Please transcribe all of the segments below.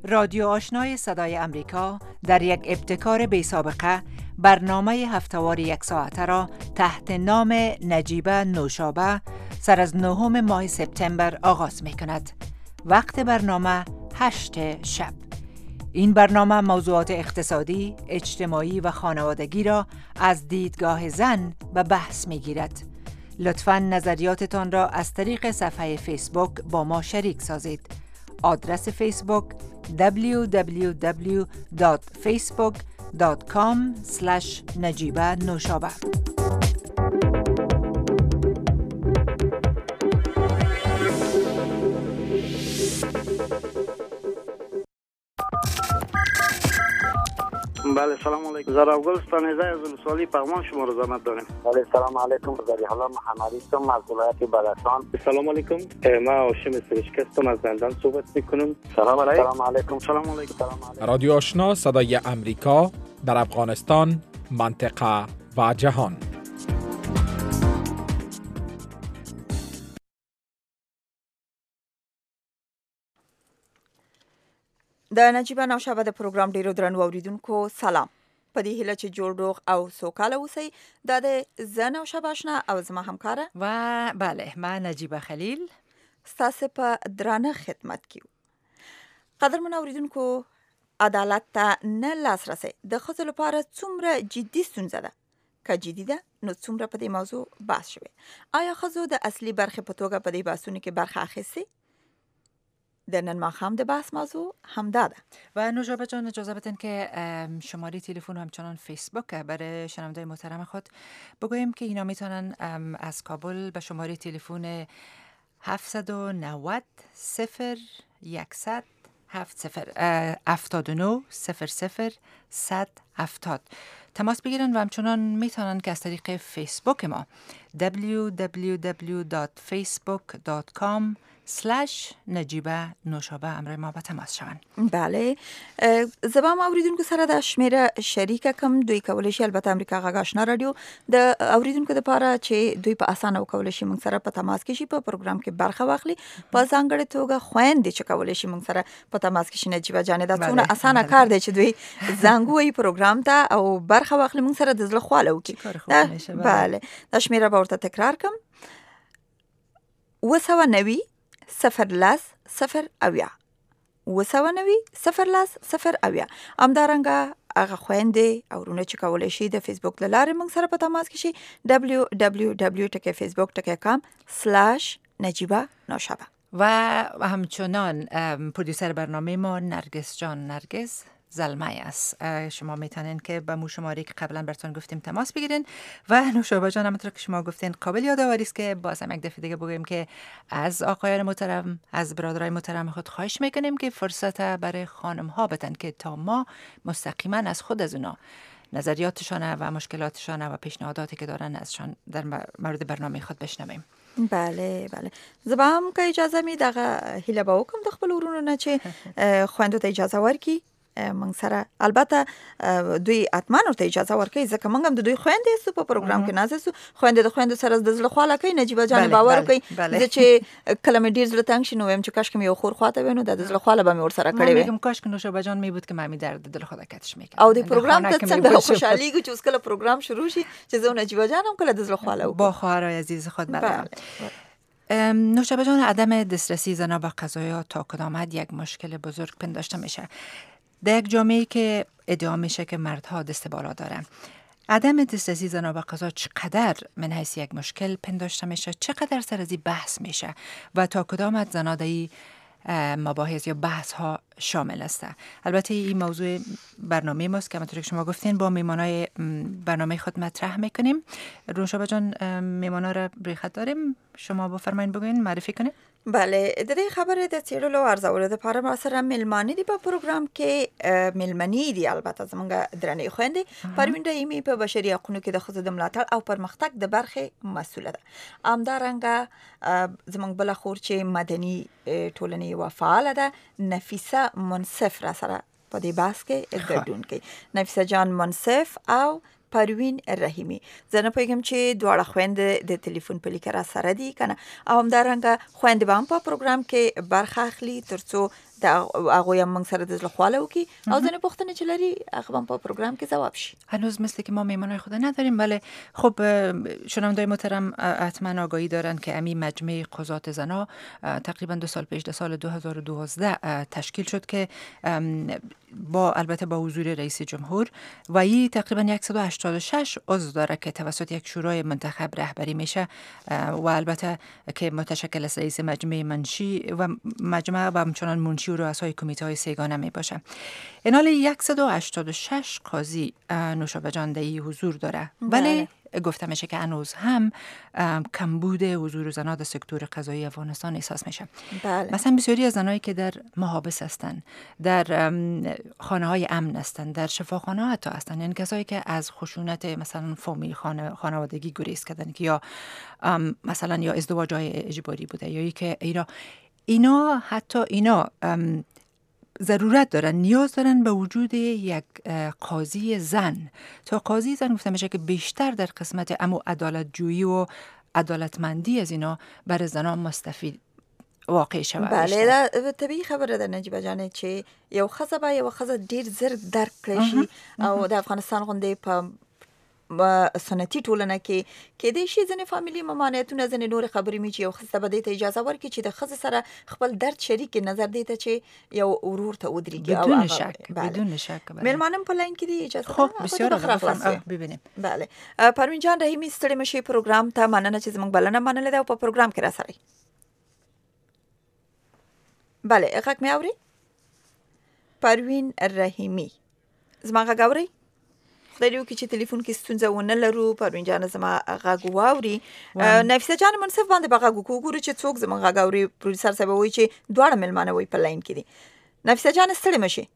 رادیو آشنای صدای امریکا در یک ابتکار بی سابقه برنامه هفته‌وار یک ساعته را تحت نام نجیبه نوشابه سر از 9 ماه سپتامبر آغاز می کند. وقت برنامه 8 شب. این برنامه موضوعات اقتصادی، اجتماعی و خانوادگی را از دیدگاه زن به بحث می گیرد. لطفاً نظریاتتان را از طریق صفحه فیسبوک با ما شریک سازید. آدرس فیسبوک www.facebook.com/نجیبه نوشابه. بله سلام علیکم. زراوگل ستانیزه از ولسوالی پغمان شما رو زحمت داریم. بله سلام علیکم. زریحالله محمدی هستم از ولایت بلخان. سلام علیکم. ما هاشم سرشک هستم از زندان صحبت میکنم. سلام علیکم. سلام علیکم. سلام علیکم. رادیو آشنا صدای امریکا در افغانستان، منطقه و جهان. د نجیبه نوشابه د پروګرام ډیرو درنو اوریدونکو سلام. په دې هیله چې جوړ روغ او سوکاله اوسئ. دا د زه نوشابه آشنا او زما همکاره و بله من نجیبه خلیل ستاسو په درانه خدمت کې یو. قدرمن اوریدونکو، عدالت ته نه لاسرسی د ښځو لپاره څومره جدي ستونزه ده؟ که جدي ده نو څومره په دې موضوع بحث شوی؟ آیا ښځو د اصلي برخې په توګه په دې بحثونو کې برخه اخیستې؟ در نن ماخام د بحث موضوع همدا ده. و نوشابه جان اجازه بدین که شماره تلفن و همچنان فیسبوک برای شنوندای محترم خود بگوییم که اینا میتونن از کابل به شماره تلفن 790 0100 79 00 170 تماس بگیرن و همچنان میتونن که از طریق فیسبوک ما www.facebook.com/نجیبه نوشابه امر ما به تماس شوند. بله، زبام اوریدونکو سره د شمیره شریکه کم. دوی کولای شي البته امریکا غږ آشنا رادیو د اوریدونکو لپاره چې دوی په اسانه وکولای شي موږ سره په تماس کې شي، په پروګرام کې برخه واخلي. په ځانګړې توګه خويندې چې کولای شي موږ سره په تماس کې شي. نجیبه جان دا څونه اسانه کار دی چې دوی زنګوي پروګرام ته او برخه واخلي موږ سره د زړه خواله وکړي. بله، دا شمیره به ورته تکرار کم: 290 010 0 0 همدارنګه هغه خويندې او ورونه چې کولای شي د فیسبوک له لارې موږ سره په تماس کې شي www.facebook.com/نجیبه نوشابه. و همچنان پرودیوسر برنامه ما نرگس جان نرگس زلمه است. شما میتونین که به مو شماره که قبلا براتون گفتیم تماس بگیرین. و نوشابه جان همونطور که شما گفتین قابل یادآوری است که باز هم یک دفعه دیگه بگویم که از آقایان محترم، از برادرای محترم خود خواهش میکنیم که فرصت برای خانم ها بدن که تا ما مستقیما از خود از اونا نظریاتشان و مشکلاتشان و پیشنهاداتی که دارن ازشان در مورد برنامه خود بشنویم. بله بله، زبام که اجازه می دغه هیله به وکم د خپل ورونو نه چې خويندو ته اجازه ورکړي موږ سره. البته دوی اتمن ورته اجازه ورکړي ځکه موږ هم د دوی خويندې سو په پروګرام کې نازل سو. خويندې د خويندو سره د زړه خواله کوي. نجیبه جان باور کوي چې کله مې ډیر زړه تنګ شي نو ویم چې کاش که مې یو خور خواته وینو د زړه خواله به مې ور سره کړې وي. میگم کاش که نوشابه جان می بود که مې درد دل خود کاتش میکرد او د پروګرام ته څنګه خوشحاليږي چې اوس کله پروګرام شروع شي چې زه نجیبه جان هم کله د زړه خواله با خواهرای عزیز خود برام. نوشابه جان، عدم دسترسی زنان به قضایا تا کدام حد یک مشکل بزرگ پنداشته میشه در یک جامعه‌ای که ادعا میشه که مردها دست بالا دارن. عدم دسترسی زنان به قضا چقدر من حیث یک مشکل پنداشته میشه، چقدر سر از این بحث میشه و تا کدام حد زنان در این مباحث یا بحث ها شامل است؟ البته این موضوع برنامه ماست که همونطور که شما گفتین با میمانای برنامه خود مطرح میکنیم. نوشابه جان، میمانا را بریخت داریم، شما بفرمایید بگوین معرفی کنید. بله، د دې خبرې د څیړلو ارزولو لپاره ما سره ملمانې دي په پروګرام کې. ملمنې دي البته زموږ درنې خويندې پروین رحیمي په بشري حقوقو کې د ښځو د ملاتړ او پرمختګ د برخې مسؤله ده. همدارنګه زموږ بله خور چې مدني ټولنې یوه فعاله ده، نفیسه منصف را سره په دې بحث کې ګډون کوي. نفیسه جان منصف او پروین رحیمی. زه نه پوهیږم چې دواړه خويندې د ټلیفون په لیکه را سره دي کنه، او همدارنګه خويندې به هم په پروګرام کې برخه اخلي ترڅو د هغه هم موږ سره د زړه خواله وکي او ځنه پوښتنه چې لري هغه هم په پروګرام کې جواب شي. هنوز مثل که ما میمانای خود نداریم، ولی خب شنوندای محترم حتما آگاهی دارن که امی مجمع قضات زنا تقریبا 2 سال پیش، در سال 2012 تشکیل شد که البته با حضور رئیس جمهور و این تقریبا 186 عضو داره که توسط یک شورای منتخب رهبری میشه و البته که متشکل از رئیس مجمع منشی و مجمع و همچنان منشی و رؤسای کمیته های سگانه می باشه. این حال 186 قاضی نوشابه جان دهی حضور داره، ولی گفته میشه که هنوز هم کمبود حضور زنها در سکتور قضایی افغانستان احساس میشه. بله. مثلا بسیاری از زنایی که در محابس هستند، در خانه های امن هستند، در شفاخانه ها حتی هستند، یعنی کسایی که از خشونت مثلا فامیل خانوادگی گریز کردن که یا مثلا یا ازدواج های اجباری بوده یا که اینا حتی اینا ضرورت دارن، نیاز دارن به وجود یک قاضی زن. تا قاضی زن گفته میشه که بیشتر در قسمت امو عدالت جویی و عدالتمندی از اینا برای زنان مستفید واقع شود. بله، دا طبیعی خبره ده نجیبه جانه چې یو خزه به یو خزه ډیر زر درک کړی شي او د افغانستان غوندې په سنتي ټولنه کې د شي ځنې فامیلی ممانعتونه ځنې نور خبرې می چې یو خزه به د اجازه ورکړي چې د خزه سره خپل درد شریک نظر دی ته چې یو ورور ته ودرېږي او بدون شک بدون شک. ملمانم په لاین کې دی اجازه خب بسیار خوب ببینیم. بله پروین جان رحیمی ستړي مشي پروګرام ته مننه چې زموږ بلنه منلې ده او په پروګرام کې را سره. بله غږ مې اوري؟ پروین رحیمی زما غږ اوري؟ خدای دې وکړي چې ټلیفون کې ستونزه ونه لرو. پروین جان زما غږ واوري. نفیسه جان منصف باندې به غږ وګورو چې څوک زما غږ اوري. پروډوسر صاحب وایي چې دواړه ملمانه وي په لاین کې دي. نفیسه جان ستړي مشي.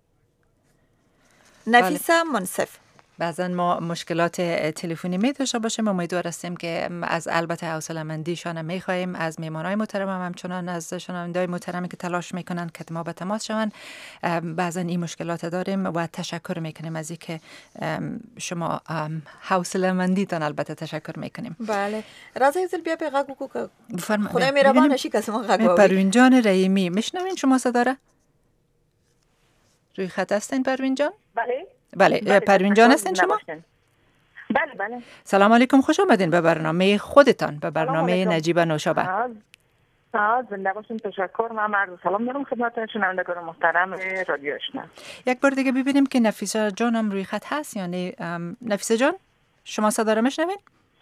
نفیسه منصف بعضا ما مشکلات تلفنی می داشته باشیم. امیدوار هستیم که از البته حوصله‌مندیشان می‌خوایم از میهمانای محترم همچنان از شنونده‌های محترمی که تلاش میکنن که ما به تماس شوند. بعضا این مشکلات داریم و تشکر میکنیم از اینکه شما حوصله‌مندیتان البته تشکر میکنیم. بله راځي زل بیا په غږ وکړو. بفرمایید. خدای مهربان شي که ما غږ وکړو. پروین جان رحیمی میشنوین شما صدا را؟ روی خط هستین پروین جان؟ بله پروین جان هستین شما؟ بله. سلام علیکم، خوش آمدین به برنامه خودتان، به برنامه نجیبه نوشابه. زنده باشین. تشکر. من عرض سلام دارم خدمت شنوندگان محترم رادیو آشنا. یک بار دیگه ببینیم که نفیسه جان هم روی خط هست. یعنی نفیسه جان شما صدا رو میشنوین؟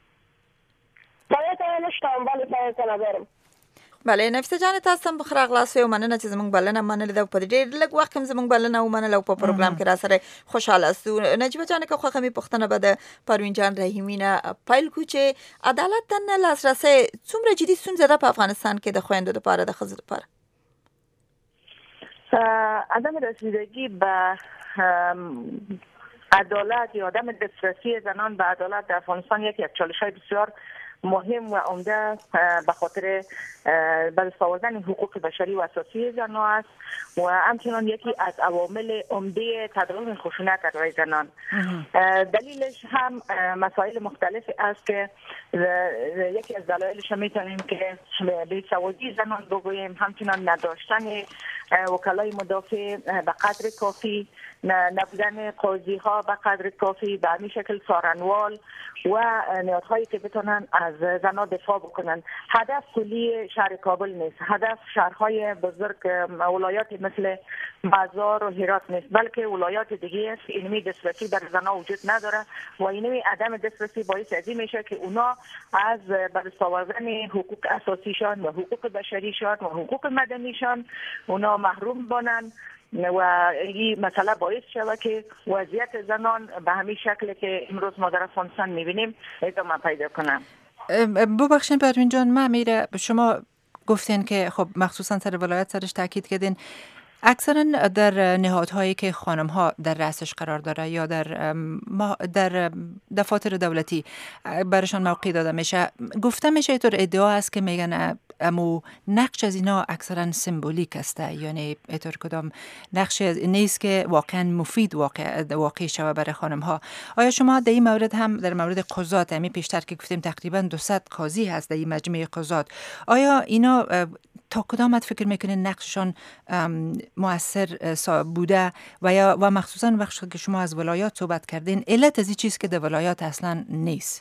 بله نفیسه جان تاسو هم بخیر اغلاس او مننه چې زموږ بلنه منلې ده. په ډېر لږ وخت کې زموږ بلنه ومنله او په پروګرام کې را سره خوشاله استو. نجیبه جان که خو خمي پښتنه به د پروین جان رحیمی نه پایل کو چې عدالت ته لاسرسي څومره جدي ستونزه ده په افغانستان کې د خويندو لپاره د ښځو لپاره. عدم رسیدگی به عدالت یا عدم دسترسی زنان به عدالت در افغانستان یک چالش‌های بسیار مهم و عمده به خاطر بازسازی حقوق بشری و اساسی زنان است و همچنان یکی از عوامل عمده تداوم خشونت علیه زنان. دلیلش هم مسائل مختلفی است که یکی از دلایلش میتونیم که بی‌سوادی زنان بگوییم، همچنان نداشتن وکلای مدافع به قدر کافی، نبودن قاضی ها به قدر کافی، به همین شکل سارنوال و نهادهایی که بتونن از زنان دفاع بکنن. هدف کلی شهر کابل نیست، هدف شهرهای بزرگ ولایات مثل مزار و هرات نیست، بلکه ولایات دیگه است. اینمی دسترسی بر زنان وجود نداره و اینمی عدم دسترسی باعث از این میشه که اونا از برساوردن حقوق اساسیشان و حقوق بشریشان و حقوق مدنیشان اونا محروم بانن و این مسئله باعث شود که وضعیت زنان به همین شکل که امروز ما در افغانستان میبینیم ادامه پیدا کنه. ببخشید پروین جان، من میره شما گفتین که خب مخصوصا سر ولایت سرش تاکید کردین اکثرا در نهادهایی که خانم ها در رأسش قرار داره یا در دفاتر دولتی برشان موقع داده میشه، گفته میشه اینطور ادعا است که میگن امو نقش از اینا اکثرا سمبولیک است، یعنی اینطور کدام نقش نیست که واقعا مفید واقع شود برای خانم ها. آیا شما در این مورد هم در مورد قضات، همین پیشتر که گفتیم تقریبا 200 قاضی هست در این مجمع قضات، آیا اینا تا کدام حد فکر میکنین نقششان مؤثر بوده و مخصوصا وقتی که شما از ولایات صحبت کردین، علت از این چیز که در ولایات اصلا نیست؟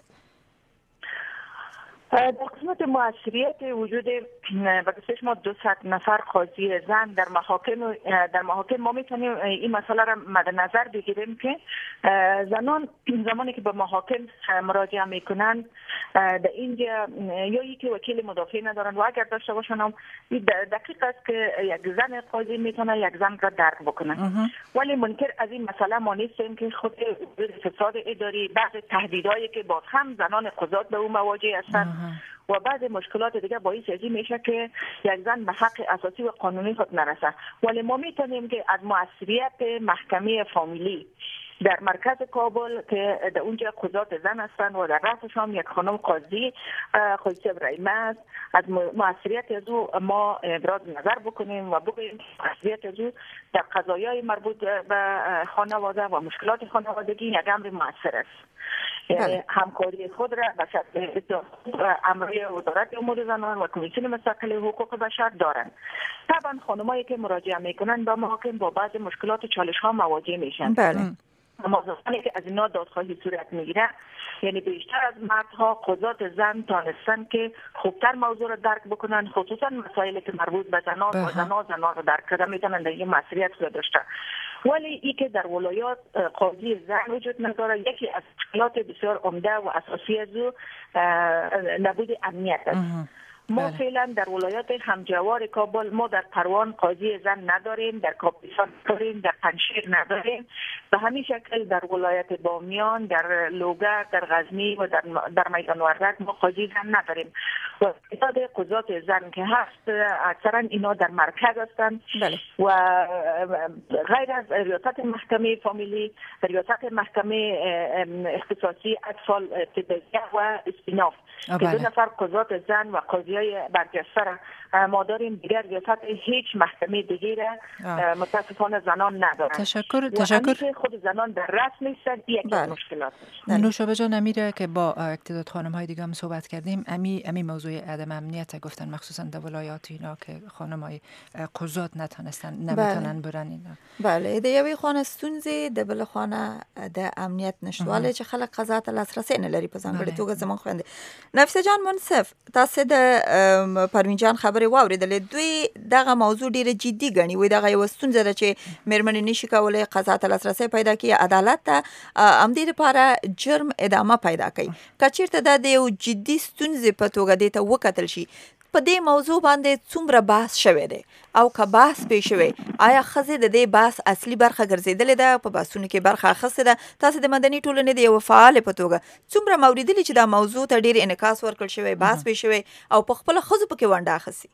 در قسمت مؤثریت وجود بسیار ما 200 نفر قاضی زن در محاکم ما میتونیم این مسئله را مد نظر بگیریم که زنان زمانی که به محاکم مراجعه میکنن در اینجا یا یکی وکیل مدافع ندارن و اگر داشته باشن هم دقیق است که یک زن قاضی میتونه یک زن را درک بکنه، ولی منکر از این مسئله ما نیستیم که خود فساد اداری، بعض تهدیدهایی که باز هم زنان قضات به اون مواجه هستند و بعض مشکلات دیگه باعث از این میشه که یک زن به حق اساسی و قانونی خود نرسه. ولی ما میتونیم که از مؤثریت محکمه فامیلی در مرکز کابل که در اونجا قضات زن هستند و در رأسش هم یک خانم قاضی ابراهیم است، از مؤثریت از او ما ابراز نظر بکنیم و بگوییم مؤثریت از او در قضایای مربوط به خانواده و مشکلات خانوادگی یک امر مؤثر است. یعنی همکاری خود را به شکل امری وزارت امور زنان و کمیسیون مستقل حقوق بشر دارند. طبعا خانمایی که مراجعه میکنن با محاکم با بعض مشکلات و چالش ها مواجه میشن. بله. اما زمانی که از اینا دادخواهی صورت میگیره، یعنی بیشتر از مردها قضات زن تانستن که خوبتر موضوع را درک بکنن، خصوصا مسائلی که مربوط به زنان و زنان را درک کرده میتونن در این مسئولیت رو داشته. ولی ای که در ولایات قاضی زن وجود نداره، یکی از مشکلات بسیار عمده و اساسی از او نبود امنیت است. ما فعلا در ولایات همجوار کابل ما در پروان قاضی زن نداریم، در کاپیسان نداریم، در پنجشیر نداریم. به همین شکل در ولایت بامیان، در لوگر، در غزنی و در میدان وردک ما قاضی زن نداریم. و تعداد قضات زن که هست اکثرا اینا در مرکز هستند و غیر از ریاست محکمه فامیلی، ریاست محکمه اختصاصی اطفال ابتدایی و استیناف که 2 نفر قضات زن و قاضیای برجسته را ما داریم، دیگر ریاست هیچ محکمه دیگه را متاسفانه زنان ندارند. تشکر. خود زنان در رأس نیستند، یک مشکلات. نوشابه جان، امیره که با تعداد خانم‌های دیگه هم صحبت کردیم، امی موضوع عدم امنیت گفتن، مخصوصا در ولایات اینا که خانم‌های قضات نمیتونن برن اینا. بله، د یوې خانه ستونزې د بل خانه د امنیت نشټوالی چې خلک قضا ته لاسرسی نه لري په ځانګړې توګه زموږ خویندې. نفیسه جان منصف، تاسو د پروین جان خبرې واورېدلې، دوی دغه موضوع ډیره جدي ګڼي، وایي دغه یوه ستونزه ده چې مېرمنې نشي کولی قضا ته لاسرسی پیدا کړي، عدالت ته همدې دپاره جرم ادامه پیدا کوي. که چېرته دا د یو جدي ستونزې په توګه دې ته وکتل شي، په دې موضوع باندې څومره بحث شوی دی او که بحث پې شوی، آیا ښځې د دې بحث اصلي برخه ګرځېدلې ده، په بحثونو کې برخه اخیستې ده؟ تاسو د مدني ټولنې د یوه فعالې په توګه څومره موریدلي چې دا موضوع ته ډېر انعکاس ورکړل شوی، بحث پې شوی او په خپله ښځو پکې ونډه اخیستې؟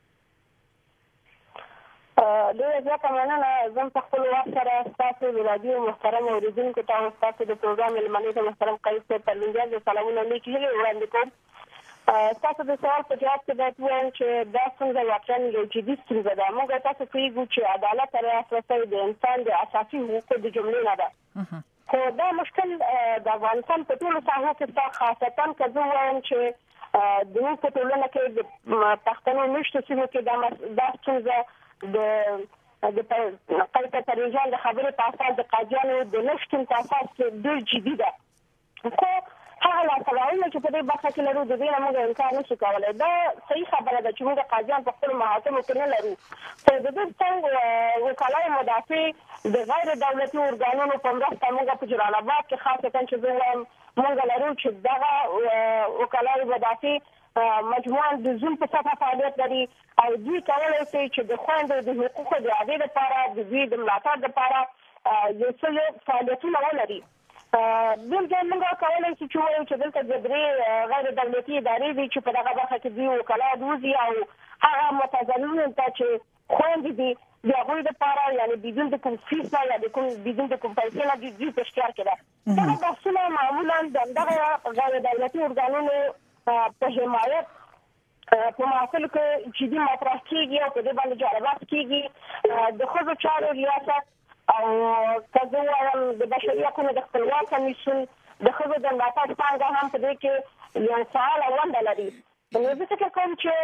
ډېره زیاته مننه. زه په خپل وخت سره ستاسو د راډیو محترم اورېدونکو ته او ستاسو د پروګرام مېلمنې ته محترم قیس صاحب پروین جان د سلامونه نیکې هیلې وړاندې کوم. تاسو د سوال په جواب کې باید ووایم چې دا ستونزه واقعا یو جدي ستونزه ده. موږ تاسو پوهېږو چې عدالت ته لاسرسی د انسان د اساسي حقوقو د جملې نه ده، خو دا مشکل د افغانستان په ټولو ساحو کې شته، خاصتا که زه ووایم چې زموږ په ټولنه کې د پښتنو مېشتو سیمو کې دا ستونزه د قیس پروین جان د خبرې په اساس د قاضیانو د نشتون په اساس کې ډېر جدي ده. خو هغه لاسته چې په دې برخه کې لرو، د دې نه موږ انکار نشو کولی. دا صحیح خبره ده چې موږ قاضیان په خپلو محاکمو کې نه لرو، خو د دې څنګ وکالای مدافع د غیر دولتي ارګانونو په مرسته موږ په جلال آباد کې خاصتا چې زه وایم موږ لرو چې دغه وکالای مدافع مجموعاً د زون په سطحه فعالیت لري او دوی کولی شي چې د خویندو د حقوقو د اعادې لپاره د دوی د ملاتړ لپاره یو څه فعالیتونه ولري. بلکې موږ کولی شو چې ووایو چې دلته د 3 غیر دولتي ادارې دي چې په دغه برخه کې دوی وکالات وځي او هغه متظاهرینو ته چې خویندې دي د هغوی دپاره یعنې بدون د کوم فیس نه یا بدون د کوم پیسې نه دوی په اختیار کې ده. دغه بحثونه معمولا د همدغه غیر دولتي ارګانونو په حمایت په محافلو کې جدي مطرح کېږي او په دې باندې جالبات کېږي. د ښځو چارو ریاست او که زه ووایم د بشري حقونو د خپلواک کمیسیون د ښځو د ملاتړ پانګه هم په دې کې یو فعاله ونډه لري. نو زه فکر کوم چې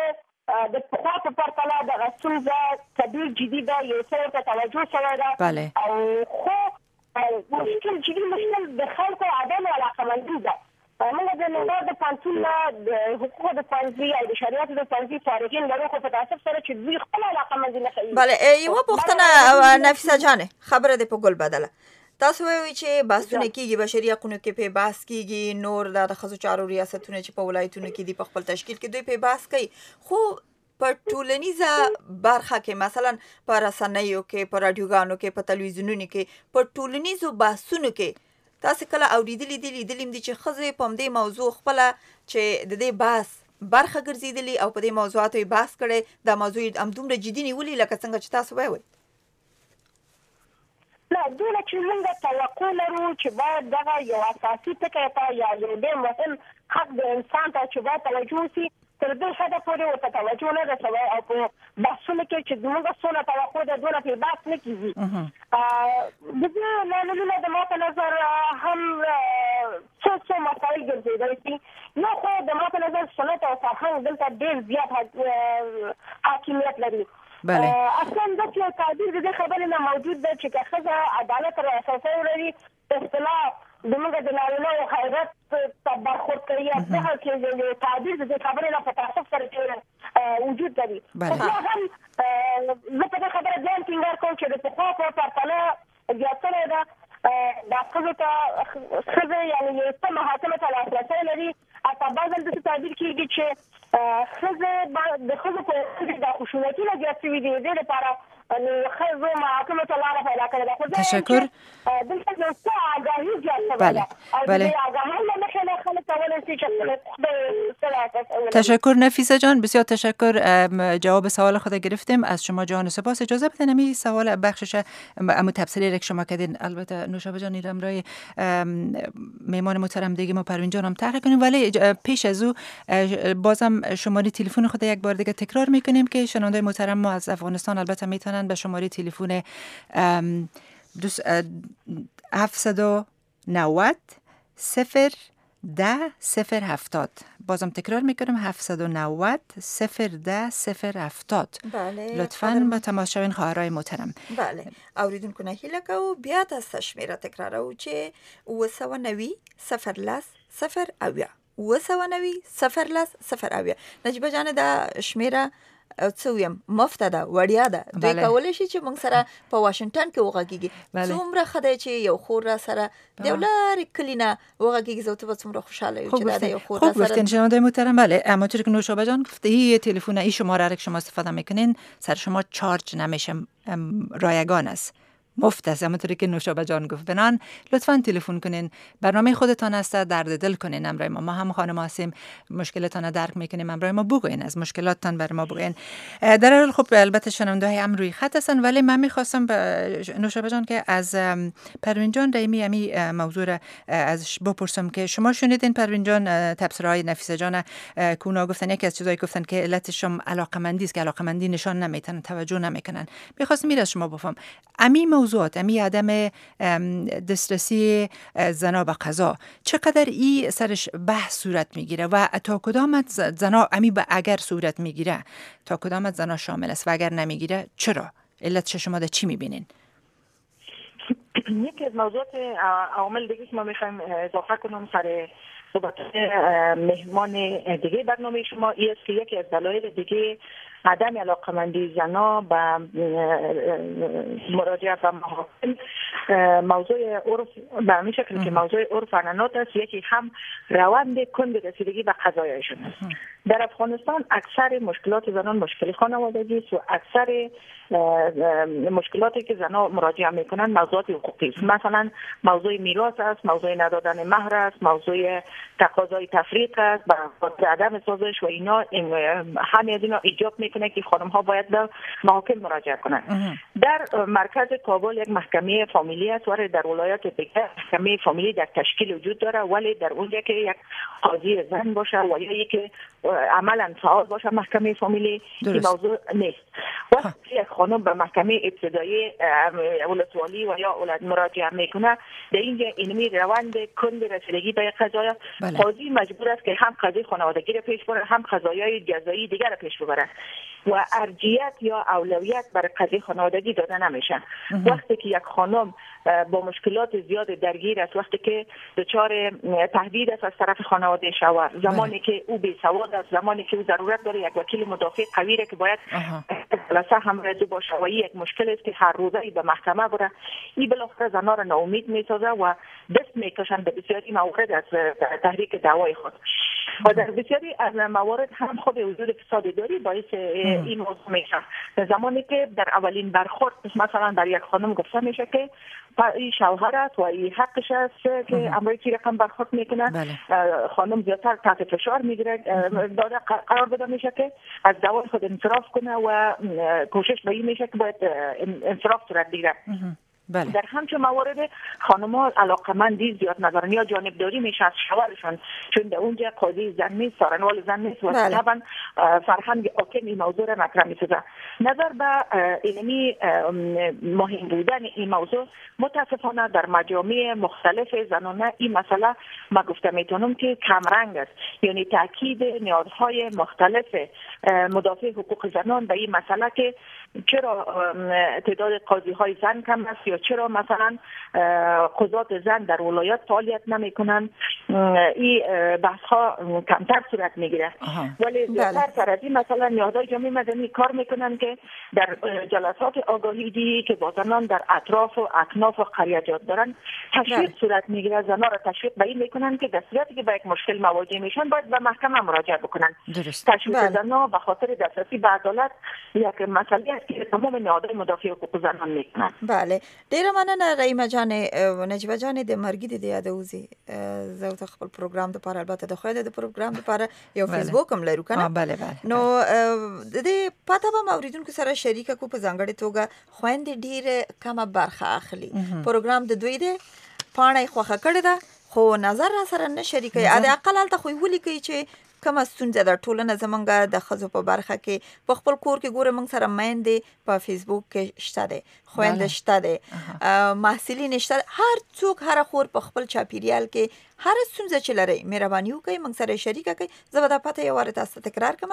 د پخوا په پرتله د ستونزه کبیر جدي ده، یو څه ته توجه شوی ده. بله. او خو مشکل جدي مشکل د خلکو عدم علاقمندي ده. موږ د نړۍ د پانتون د حقوقو د پانځي او د شریعت د پانځي فارغین لرو، خو په تاسف سره چې دوی خپل علاقمندي نه کوي. بله، یو پوښتنه نفیسه جانه، خبره د په ګل بدله. تاسو وایئ چې بحثونه کیږي، بشري حقوقو کې په بحث کیږي، نور د ښځو چارو ریاستونه چې په ولایتونو کې دي په خپل تشکیل کې دوی په بحث کوي، خو په ټولنیزه برخه کې مثلا په رسنیو کې، په رادیوګانو کې، په تلویزیونونو کې، په ټولنیزو بحثونو کې تاسو کله اوریدلی دي چې ښځې په دې موضوع خپل چې د دې بحث برخه ګرځیدلی او په دې موضوعاتو بحث کړي، دا موضوع هم دومره جدي نیولې لکه څنګه چې تاسو وایئ؟ لا، دونه چې موږ توقع لرو چې باید دغه یو اساسي ټکی ته یا یو ډېر مهم حق د انسان ته چې باید توجه وشي، تر دې حده پورې ورته توجه نه ده شوې او په بحثونو کې چې زموږ څونه توقع ده دونه پرې بحث نه کېږي. د دې لاملونه د ما په نظر هم څو مسایل ګرځېدلی شي. یو خو د ما په نظر سنت او فرهنګ دلته ډېر زیات حاکمیت لري. بله. اصلا د چې تعبیر د خبرې نه موجود ده چې که ښځه عدالت را اساسي ولري، اصطلاح زموږ د نارینه او حیرت ته برخورد کوي، دغه چې تعبیر د خبرې نه په تعصب سره وجود لري. خو هم زه په دې خبره ځان ټینګار کوم چې د پخوا په پرتله زیاتره ده دا ښځو ته ښځه یعنې یو څه محاکمې ته لاسرسی لري. حتی بعضا داسې تعبیر کېږي چې ښځې د ښځو په وړاندې دا خشونتونه زیات شوي دي، دې لپاره ښځو محاکمو ته لاره پیدا کړې ده. خو تشکر. دلته یو څه آګاهي زیات شوې ده او د دې آګاهۍ له مخې نه خلک کولی شي چې تشکر نفیسه جان، بسیار تشکر. جواب سوال خود گرفتیم از شما جان و سپاس. اجازه بدین امی سوال بخشش امو تبصره که شما کردین البته نوشابه جان ایرم رای میمان محترم دیگه ما پروین جان هم تحقیق کنیم، ولی پیش از او بازم شماره تلفن خود یک بار دیگه تکرار میکنیم که شنونده محترم ما از افغانستان البته میتونن به شماره تلفن 790 010 070 بازم تکرار میکنم 790 010 070. بله. لطفاً به تماشاچیان خواهرای محترم. بله. اوریدونکو نه هیله کوو بیا تاسو شمیره تکرارو چې 290 010 070 290 010 070. نجیبه جان دا شمیره څه ویم مفته ده، وړیا ده. دوی کولی شي چې موږ سره په واشنگټن کې وغږیږي. څومره ښه دی چې یو خور را سره د یو لرې کلي نه وغږیږي. زه به څومره خوشحاله یم چې دا د یو خور را سره. خوب گفتین شنونده محترم. بله، همونطور که نوشابه جان گفته این تلفن این شماره را که شما استفاده میکنین سر شما چارج نمیشه، رایگان است، مفت است. همونطوری که نوشابه جان گفت بنان لطفاً تلفن کنین، برنامه خودتان است، درد دل کنین امرای ما هم خانم هستیم، مشکلاتان درک میکنیم، امرای ما بگوین، از مشکلاتتان بر ما بگوین. در حال خب البته شنونده های هم روی خط هستن، ولی من میخواستم نوشابه جان که از پروین جان ریمی امی موضوع را ازش بپرسم که شما شنیدین پروین جان تبصره‌های نفیسه جان کونا گفتن، یکی از چیزایی گفتن که علتشم علاقمندی است که علاقمندی نشان نمیتن، توجه نمیکنن. میخواستم میره از شما بفهم امی موضوعات، امی عدم دسترسی زنا به قضا چقدر ای سرش بحث صورت میگیره و تا کدامت زنا امی به اگر صورت میگیره تا کدامت زنا شامل است و اگر نمیگیره چرا؟ علتش شما در چی میبینین؟ یکی از موضوعات عوامل دیگه که ما میخوایم اضافه کنم سر صحبت مهمان دیگه برنامه شما این است که یکی از دلایل دیگه عدم علاقمندی زنا به مراجعه به محاکم موضوع عرف به همین شکل که موضوع عرف عنعنات است، یکی هم روند کند رسیدگی به قضایشون است. در افغانستان اکثر مشکلات زنان مشکل خانوادگی است و اکثر مشکلاتی که زنان مراجعه میکنن موضوعات حقوقی است. مثلا موضوع میراث است، موضوع ندادن مهر است، موضوع تقاضای تفریق است، به عدم سازش و اینا همه از اینا ایجاب میکنه که خانم ها باید به محاکم مراجعه کنند. در مرکز کابل یک محکمه فامیلی است و در ولایات دیگر محکمه فامیلی در تشکیل وجود داره، ولی در اونجا که یک قاضی زن باشه و یا یک عملا فعال باشه محکمه فامیلی این موضوع نیست. وقتی یک خانم به محکمه ابتدایی ولسوالی و یا ولایت مراجعه میکنه، در اینجا اینمی روند کند رسیدگی به قضایا قاضی مجبور است که هم قضیه خانوادگی را پیش ببره، هم قضایای جزایی دیگر را پیش ببره و ارجیت یا اولویت برای قضیه خانوادگی داده نمیشه. وقتی که یک خانم با مشکلات زیاد درگیر است، وقتی که دچار تهدید است از طرف خانواده شوهر، زمانی که او بی سواد است، زمانی که او ضرورت داره یک وکیل مدافع قوی را که باید جلسه همراه با شواهی، یک مشکل است که هر روزه به محکمه بره، این بالاخره زنها را ناامید میسازه و دست میکشند به بسیاری موارد از تحریک دعوای خود. و در بسیاری از موارد هم خود وجود فساد داری باعث این موضوع میشه. زمانی که در اولین برخورد مثلا در یک خانم گفته میشه که این شوهر است و این حقش است که امروی چی رقم برخورد میکنه، خانم زیادتر تحت فشار میگیره، قرار داده میشه که از دعوای خود انصراف کنه و کوشش به این میشه که باید انصراف صورت بگیره. در همچون موارد خانم‌ها علاقمندی زیاد ندارن یا جانبداری میشه از شوهرشان، چون در اونجا قاضی زن نیست، سارنوال زن نیست و طبعا فرهنگ حاکم این موضوع را مطرح میسازه. نظر به اینمی مهم بودن این موضوع، متاسفانه در مجامع مختلف زنانه این مسئله ما گفته میتونم که کمرنگ است، یعنی تاکید نیازهای مختلف مدافع حقوق زنان به این مسئله که چرا تعداد قاضی های زن کم است یا چرا مثلا قضات زن در ولایت فعالیت نمی کنند، این بحث ها کمتر صورت میگیره. ولی زیادتر سر از این مثلا نهادهای جامعه مدنی کار میکنن که در جلسات آگاهی که با زنان در اطراف و اکناف و قریجات دارن تشویق صورت میگیره، زنها را تشویق به این میکنن که در صورتی که با یک مشکل مواجه میشن باید به محکمه مراجعه بکنن. تشویق زنها به خاطر دسترسی به عدالت یک مسئله است که تمام نهادهای مدافع حقوق زنان میکنن. بله، ډیر مننه رحیمه جان. نجیبه جان د مرګي د یادوزي زه ته خپل پروګرام د پاره البته د خوده د پروګرام د پاره یو فیسبوک هم لرو کنه. بله بله. نو د دې پته به اوریدونکو سره شریک کو په ځانګړي توګه خويندې ډیر کمه برخه اخلي. پروګرام د دوی دی پاڼه خوخه کړی ده خو نظر را سره نه شریکي. ا د اقل الته خو ویلي کوي چې کومه ستونزه در ټولنه زمونږ د ښځو په برخه کې په خپل کور کې ګوره موږ سره میندې په فیسبوک کې شته دی، خویندې شته دی، محصلین شته، هر څوک هر خور په خپل چاپیریال کې هر ستونزه چې لري مهرباني وکړئ موږ سره شریکه کړئ. زه به دا پته یو واره تاسو تکرار کوم: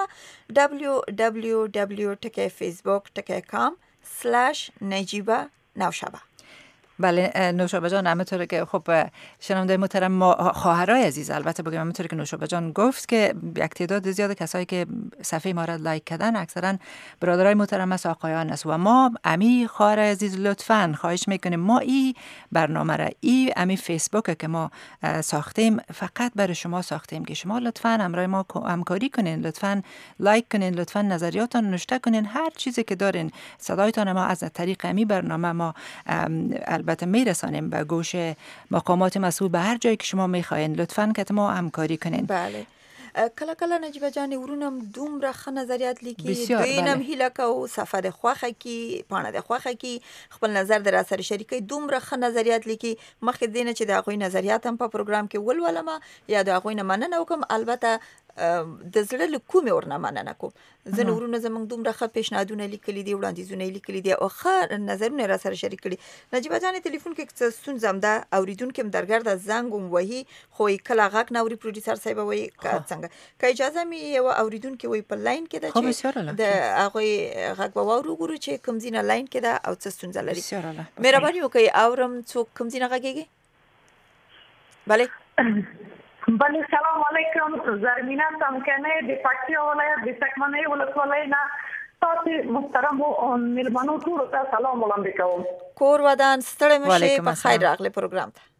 www.facebook.com/najiba-nawshaba. بله نوشابه جان، همونطوره که خب شنونده محترم ما خواهرای عزیز البته بگم، همونطوره که نوشابه جان گفت که یک تعداد زیاد کسایی که صفحه ما را لایک کردن اکثرا برادرای محترم است، آقایان است و ما امی خواهر عزیز لطفاً خواهش میکنیم ما این برنامه را امی فیسبوک که ما ساختیم فقط برای شما ساختیم که شما لطفاً همراه ما همکاری کنین، لطفاً لایک کنین، لطفاً نظریاتتان نوشته کنین، هر چیزی که دارین صدایتان ما از طریق امی برنامه ما البته میرسانیم به گوش مقامات مسئول به هر جایی که شما میخواین. لطفاً که ما همکاری کنین. بله. کله کله نجیبه جان ورونم دومره ښه نظریات لیکي، دوینم هیله کو صفه د خوخه کی پانه د خوخه کی خپل نظر در سره شریکي، دومره ښه نظریات لیکي. مخکې دینه چې د هغوی نظریات هم په پروګرام کې ولولم یا د هغوی نه مننه وکم، البته د زړه له کومې ورنه مننه کوم. ځینې ورونه زموږ دومره ښه پیشنهادونه لیکلي دي، وړاندیزونه یې لیکلي دي او ښه نظرونه را سره شریک کړي. نجیبه جانې ټلیفون کې څه ستونزه هم ده، اورېدونکي هم درګرده زنګ هم وهي خو یې کله غږ نه اوري. پروډیوسر صاحب وایي څنګه که اجازه مې یو اورېدونکي وایي په لاین کې ده چې د هغوی غږ به واورو، وګورو چې کوم ځینه لاین کې ده او څه ستونزه لري. مهرباني وکړئ اورم څوک کوم ځینه غږیږي. بله بله، سلام علیکم. زرمینه سمکنه د پکتیا ولایت د سکمنې ولسوالۍ نه تاسو محترم مېلمنو ټولو ته سلام وړاندې کوم. کور ودان ستړی مشئ، په خیر راغلی پروګرام ته.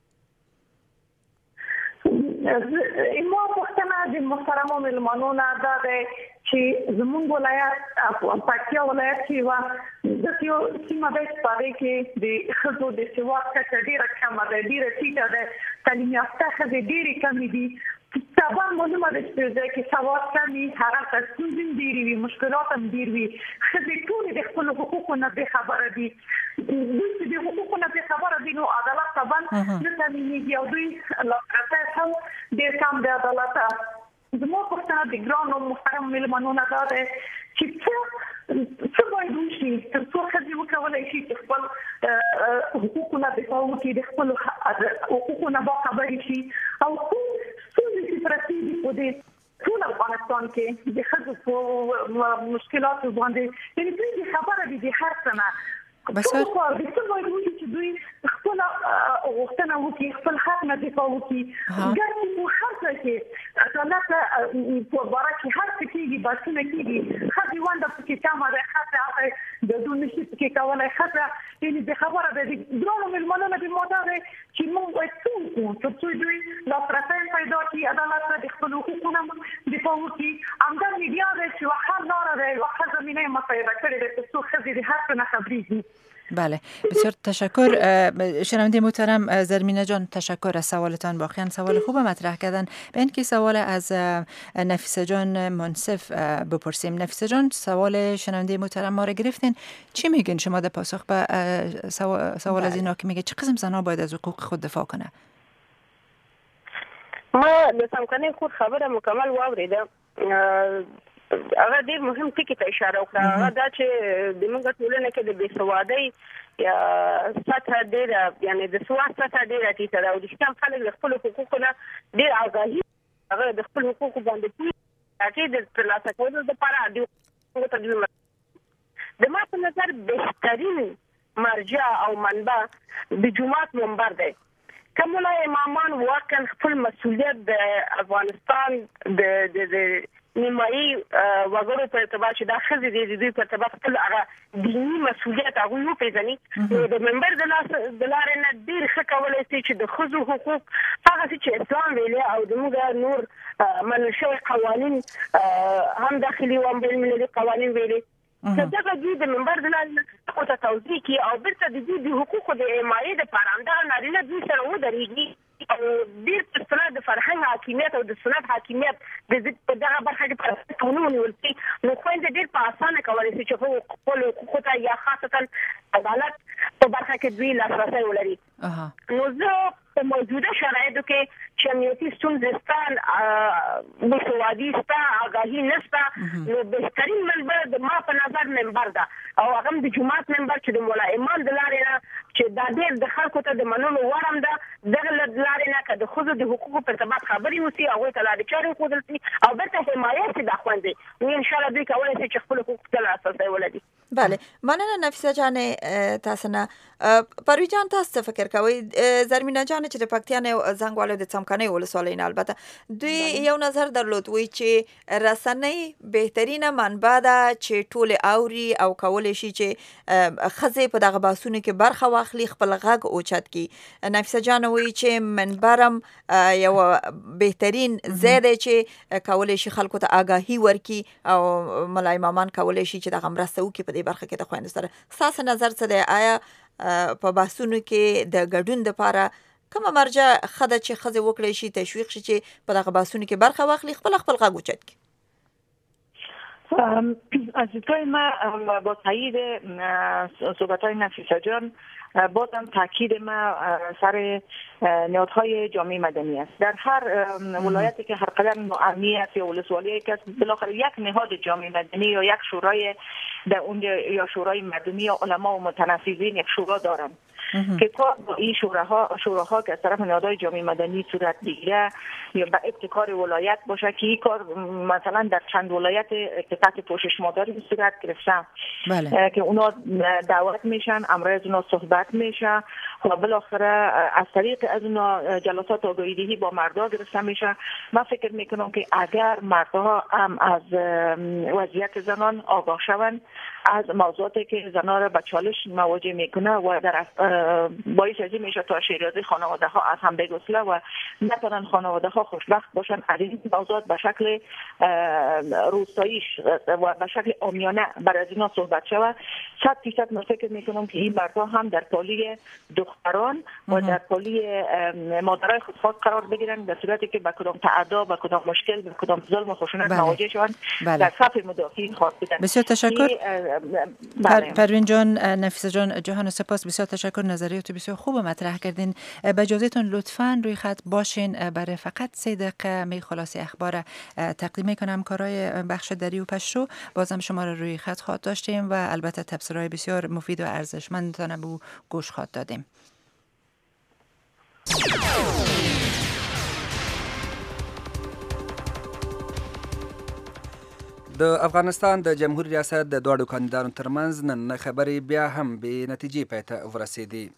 ما پوښتنه د محترمو مېلمنو نه دا دی چې زموږ ولایت پکتیا ولایت کې و د یو سیمه ده چې په هغې کې د ښځو د سواد کچه ډېره کمه ده، ډېره ټیټه ده، تعلیم یافته ښځې ډېرې کمې دي. طبعا معلومه ده چې په ځای کې سواد کم وي هغلته ستونزې هم ډېرې وي، مشکلات هم ډېر وي. ښځې ټولې د خپلو حقوقو نه بېخبره دي. دوی چې د حقوقو نه بېخبره دي نو عدالت طبعا نه تامینېږي او دوی لاسرسی هم ډېر کم د عدالت. زما پوښتنه د ګرانو محترم مېلمنو نه دا دی چې څه باید وشي تر څو دفاع وکړي د خپل حقوقو نه باخبري شي او کوم ستونزې چې پرتې دي په دې ټول افغانستان کې د ښځو په مشکلاتو باندې یعنې دوی خبره دي د هر څه نه بسیار د څه باید وکړي چې دوی خپل غوښتنه وکړي خپل حق نه دفاع وکړي ګرچې په هر ځای کې عدالت په باره کې هر څه کېږي بحثونه کېږي ښځې ونډه پکې کمه ده ښځه هغه ګډون نشي پکې کولی ښځه یعنې د خبره ده د دواړو مېلمنو نه د ما دا دی چې موږ باید څه وکړو تر څو دوی لاسرسی پیدا کړي عدالت ته د خپلو حقوقو نه دفاع وکړي همدا میډیا دی چې یوه ښه لاره ده یوه ښه زمینه یې مساعده کړې ده تر څو ښځې د هر څه نه خبرېږي. بله بسیار تشکر شنونده محترم زرمینه جان، تشکر از سوالتان، واقعا سوال خوب مطرح کردن. به اینکه سوال از نفیسه جان منصف بپرسیم. نفیسه جان سوال شنونده محترم ما را گرفتین، چی میگین شما در پاسخ به سوال از اینا که میگه چه قسم زنها باید از حقوق خود دفاع کنه؟ ما د سمکنه خود خبره مکمل واوریدم. هغه ډیر مهم ټکی ته اشاره وکړه، هغه دا چې د موږ ټولنه کې د بېسوادۍ یا سطح ډیر یعنی د سواد سطح ډیر ټیټه ده او د شتم خلک د خپل حقوقو نه ډیر آگاهي هغه د خپل حقوقو باندې چې د ترلاسه کولو لپاره د ما په نظر بهترین مرجع او منبع د جمعات منبر دی. کوم امامان واقعا خپل مسؤلیت د افغانستان د نیمایي وګړو په اعتبار چې دا ښځې د دوی په اعتبار خپل هغه دیني مسؤلیت هغوی وپېژني، نو د منبر د لارې نه ډېر ښه کولی شي چې د ښځو حقوق هغسې چې اسلام ویلي او زموږ نور منل شوي قوانین هم داخلي او هم بینالمللي قوانین ویلي که دغه دوی د منبر د لارې نه حقوقو ته توضیح کړي او بېرته د دوی د حقوقو د اعمایې دپاره همدغه نارینه دوی سره ودرېږي او ډېر په اصطلاح د فرهنګ حاکمیت او د سنت حاکمیت د دغه برخه کې پر قانون ونیول شي، نو خویندې ډېر په اسانه کولی شي چې خپل حقوقو ته یا خاصتا عدالت په برخه کې دوی لاسرسی ولري. نو زه په موجوده شرایطو کې چې امنیتي ستونزې شته، بېسوادي شته، آګاهي نشته، نو بهترین منبر د ما په نظر منبر ده او هغه هم د جومات منبر چې د مولا امام د لارې نه چې دا ډېر د خلکو ته د منلو وړ هم ده. دغه لارې نه که د ښځو د حقوقو په ارتباط خبرې وشي، هغوی ته لارې چارې وښودل شي او بېرته حمایه شي دا خویندې، نو انشاءالله دوی کولی شي چې خپل حقوق ته لاسرسی ولري. بله مننه نفیسه جان تاسو نه. پروي جان تاسو فکر کوئ زرمینه جان چې د پکتیا نه زنګوالو د څمکنۍ ولسوالۍ نه البته دوی یو نظر درلود وی چې رسنۍ بهترینه منبع ده چې ټول اوري او کولی شي چې ښځې په دغه بحثونو کې برخه واخلي، خپل غږ اوچت کړي. نفیسه جان وی چې منبرم یو بهترین ځای دی چې کولی شي خلکو ته آګاهي ورکړي او ملا امامان کولی شي چې دغه مرسته وکړي په دې برخه کې د خویندو سره. ستاسو نظر څه دی؟ آیا په بحثونو کې د ګډون لپاره کومه مرجع ښه ده چې ښځې وکړی شي تشویق شي چې په دغه بحثونو کې برخه واخلي، خپل غږ اوچت کړي؟ از دیدگاه ما با تایید صحبت‌های نفیسه جان بازم تاکید ما سر نهادهای جامعه مدنی است. در هر ولایتی که هر قدر امنیت یا ولسوالی که بالاخره یک نهاد جامعه مدنی یا یک شورای در اونجا یا شورای مردمی یا علما و متنفذین یک شورا دارن که کار با این شوراها که از طرف نهادهای جامعه مدنی صورت بگیره یا به ابتکار ولایت باشه که این کار مثلا در چند ولایت تحت پوشش مادری صورت گرفته بله. که اونا دعوت میشن، امروز اونا صحبت میشه و بالاخره از طریق از اونا جلسات آگاهی‌دهی با مردها گرفته میشه. من فکر میکنم که اگر مردها هم از وضعیت زنان آگاه شوند، از موضوعاتی که زنان را به چالش مواجه میکنه و در باعث از این میشه تا شیرازی خانواده ها از هم بگسله و نتونن خانواده ها خوشبخت باشن. از این موضوعات به شکل روستاییش و به شکل عامیانه برای از اینا صحبت شود. 100% من فکر میکنم که این مردها هم در پالی دختران و در پالی مادرای خودخواه قرار بگیرن، در صورتی که به کدام تعدا، به کدام مشکل، به کدام ظلم و خشونت مواجه شوند در صف مدافعین خواهد بودن. بسیار تشکر پروین جان، نفیسه جان، جهان سپاس. بسیار تشکر، نظریات بسیار خوب مطرح کردین. با اجازهتون لطفاً روی خط باشین، برای فقط 3 دقیقه می خلاصه اخبار تقدیم میکنم. کارهای بخش دری و پشتو بازم شما رو روی خط خواهد داشتیم و البته تبصره‌های بسیار مفید و ارزشمندتان به گوش خواهد دادیم. د افغانستان د جمهوریت ریاست د دوه کاندیدانو ترمنځ نن خبری بیا هم به نتیجه پای ورسیدی.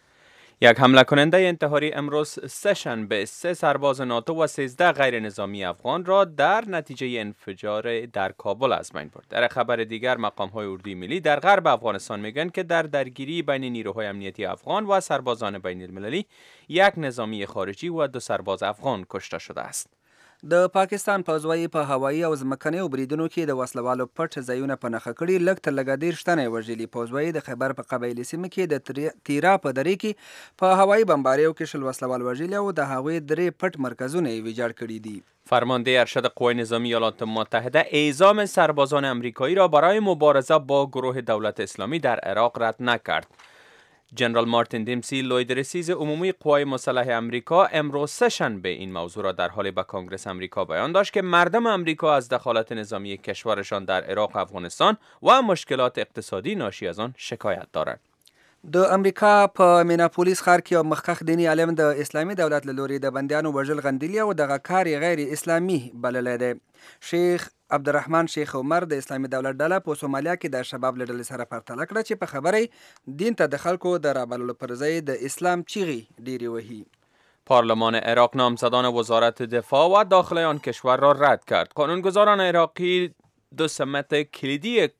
یک حمله کننده انتحاری امروز سه‌شنبه 3 سرباز ناتو و 13 غیر نظامی افغان را در نتیجه انفجار در کابل از بین برد. در خبر دیگر مقام‌های اردوی ملی در غرب افغانستان میگن که در درگیری بین نیروهای امنیتی افغان و سربازان بین المللی یک نظامی خارجی و 2 سرباز افغان کشته شده است. د پاکستان پوځوي په هوایي او ځمکنیو بریدونو کې د وسلوالو پټ ځایونه په نښه کړي. لږ تر لږه 13 تنه وژلي. پوځوي د خیبر په قبایلي سیمه کې د تیرا په درې کې په هوایي بمباریو کې 20 وسلوال وژلي او د هغوی 3 پټ مرکزونه یې ویجاړ کړي دي. فرمانده ارشد قوای نظامی ایالات متحده اعزام سربازان آمریکایی را برای مبارزه با گروه دولت اسلامی در عراق رد نکرد. جنرال مارتین دیمسی لوید رئیس عمومی قوای مسلح آمریکا امروز سه‌شنبه این موضوع را در حال به کنگره آمریکا بیان داشت که مردم آمریکا از دخالت نظامی کشورشان در عراق، افغانستان و مشکلات اقتصادی ناشی از آن شکایت دارند. د امریکا په میناپولیس ښار کې یو مخکښ دیني عالم د اسلامي دولت له لوري د بندیانو وژل غندلي او دغه کار یې غیر اسلامي بللی دی. شیخ عبدالرحمن شیخ عمر د اسلامي دولت ډله په سومالیا کې د شباب له ډلې سره پرتله کړه چې په خبره دین ته د خلکو د رابللو پر ځای د اسلام چیغې ډېرې وهي. پارلمان عراق نامزدان وزارت دفاع و داخلی آن کشور را رد کرد. قانونگذاران عراقی 2 سمت کلیدی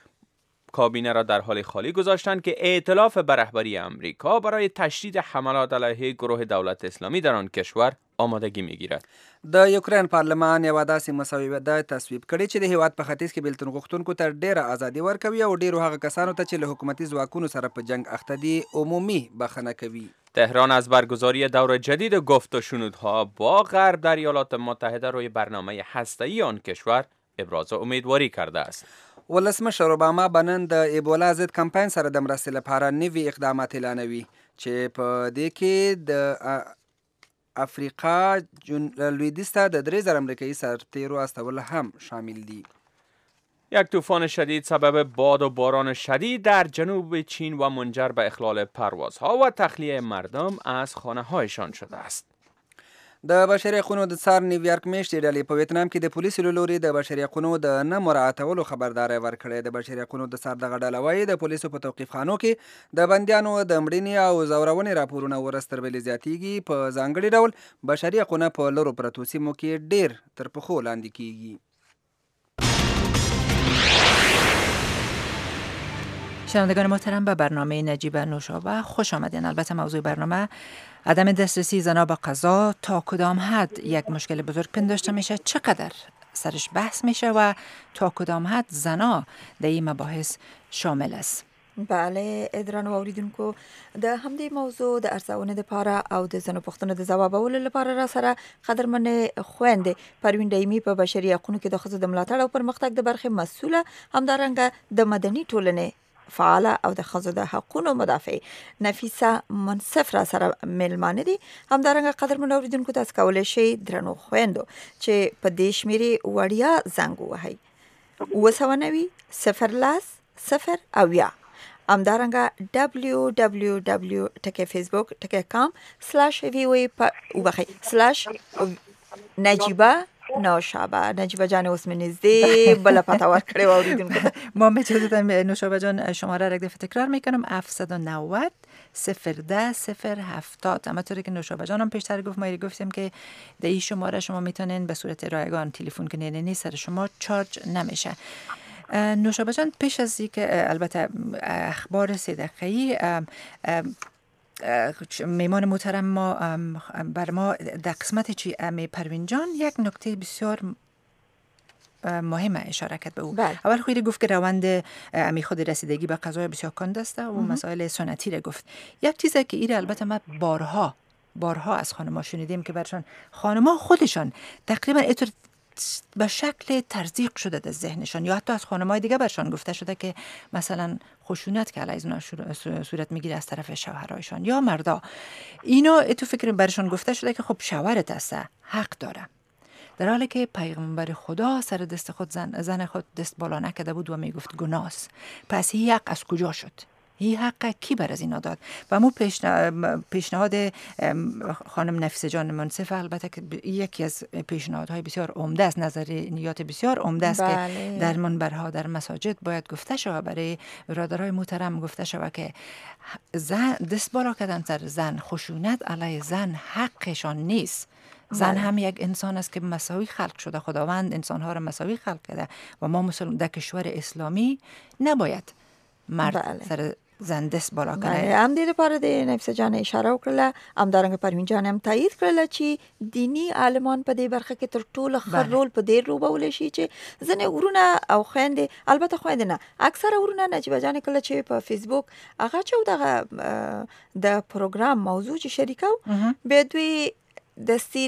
کابینه را در حال خالی گذاشتند که ائتلاف به رهبری امریکا برای تشدید حملات علیه گروه دولت اسلامی در آن کشور آمادگی میگیرد. د یوکرین پارلمان یو داسې مسوده تصویب کړي چې د هیواد په ختیځ کې بیلتون غوښتونکو ته ډېره ازادي ورکوي او ډېرو هغه کسانو ته چې له حکومتي ځواکونو سره په جنگ اخته دي عمومي بخښنه کوي. تهران از برگزاری دور جدید گفت و شنودها با غرب در ایالات متحده روی برنامه هسته‌ای آن کشور ابراز امیدواری کرده است. ولسمشر اوباما به نن د ایبولا ضد کمپاین سره د مرستې لپاره نوي اقدامات اعلانوي چې په دې کې د افریقا لویدیځ ته د 3000 امریکایي سرتیرو استول هم شامل دي. یک طوفان شدید سبب باد و باران شدید در جنوب چین و منجر به اخلال پروازها و تخلیه مردم از خانه‌هایشان شده است. د بشري حقوقو د څار نیویارک میشتې ډلې په ویتنام کې د پولیسو له لوري د بشري حقوقو د نه مراعاتولو خبرداری ورکړې. د بشري حقوقو د څار دغه ډله وایي د پولیسو په توقیفخانو کې د بندیانو د مړینې او زورونې راپورونه ورځ تر بلې زیاتیږي. په ځانګړي ډول بشري حقوق په لرو پرتو سیمو کې ډېر تر پښو لاندې کیږي. شنوندگان محترم، به برنامه نجیب نوشابه خوش آمدین. البته موضوع برنامه عدم دسترسی زنان به قضا تا کدام حد یک مشکل بزرگ پنداشته میشه، چقدر سرش بحث میشه و تا کدام حد زنان در این مباحث شامل است. بله درنو اوریدونکو، د همدې موضوع د ارزونې لپاره او د ځینو پوښتنو د ځوابولو لپاره را سره قدرمنې خويندې پروین دایمي په بشري حقوقو کې د ښځو د ملاتړ او پرمختګ د برخې مسؤله، همدارنګه د مدني ټولنې فعاله او د ښځو د حقوقو مدافع نفیسه منصف را سره ملمانه دي. همدارنګه قدرمن اوریدونکو تاسو کولی شئ درنو خويندو چې په دې شمیرې وړیا زنګ ووهئ 090 همدارنګه www.facebook.com/voa/نجیبه نوشابه. نجیبه جان اوس مې نږدې بله پته ورکړې و اوریدونکو. ما میتونم نوشابه جان شماره را یک دفعه تکرار میکنم 790 010 070. اما طوری که نوشابه جانم پیشتر گفت، ما گفتیم که در این شماره شما میتونین به صورت رایگان تلفن کنین، یعنی سر شما چارج نمیشه. نوشابه جان، پیش از اینکه البته اخبار 3 دقیقه‌ای میمان محترم ما بر ما در قسمت چی امی پروین جان یک نکته بسیار مهمه اشاره کرد به او. اول خودی گفت که روند امی خود رسیدگی به قضای بسیار کند است و مسائل سنتی را گفت. یک چیزی که ایره البته ما بارها از خانم‌ها شنیدیم که برشان خانم‌ها خودشان تقریبا اینطور به شکل تزریق شده در ذهنشان، یا حتی از خانم‌های دیگه برشان گفته شده که مثلا خشونت که علیه زنان صورت میگیره از طرف شوهرایشان یا مردا، اینا تو فکر برشان گفته شده که خب شوهرت است، حق داره، در حالی که پیغمبر خدا سر دست خود زن خود دست بالا نکرده بود و میگفت گناهست. پس این حق از کجا شد؟ این حق کی بر از اینا داد؟ و مو پیشنهاد خانم نفیسه جان منصف البته که یکی از پیشنهادهای بسیار عمده است، نظریات بسیار عمده است که در منبرها در مساجد باید گفته شود، برای برادرای محترم گفته شود که زن دست بالا کردن سر زن، خشونت علیه زن حقشان نیست. زن هم یک انسان است که مساوی خلق شده، خداوند انسانها را مساوی خلق کرده و ما مسلمان در کشور اسلامی نباید مرد سر زن دست بالا کنه. هم دې لپاره د نفیسه جان اشاره وکړه، همدارنګه پروین جان هم تایید کړله چې دینی عالمان په دې برخه کې تر ټولو ښه رول په دې لوبولی شي چې ځینې ورونه او خویندې، البته خویندې نه، اکثره ورونه نجیبه جان کله چې په فیسبوک هغه چې دغه د پروګرام موضوع چې شریکو به دوی دستی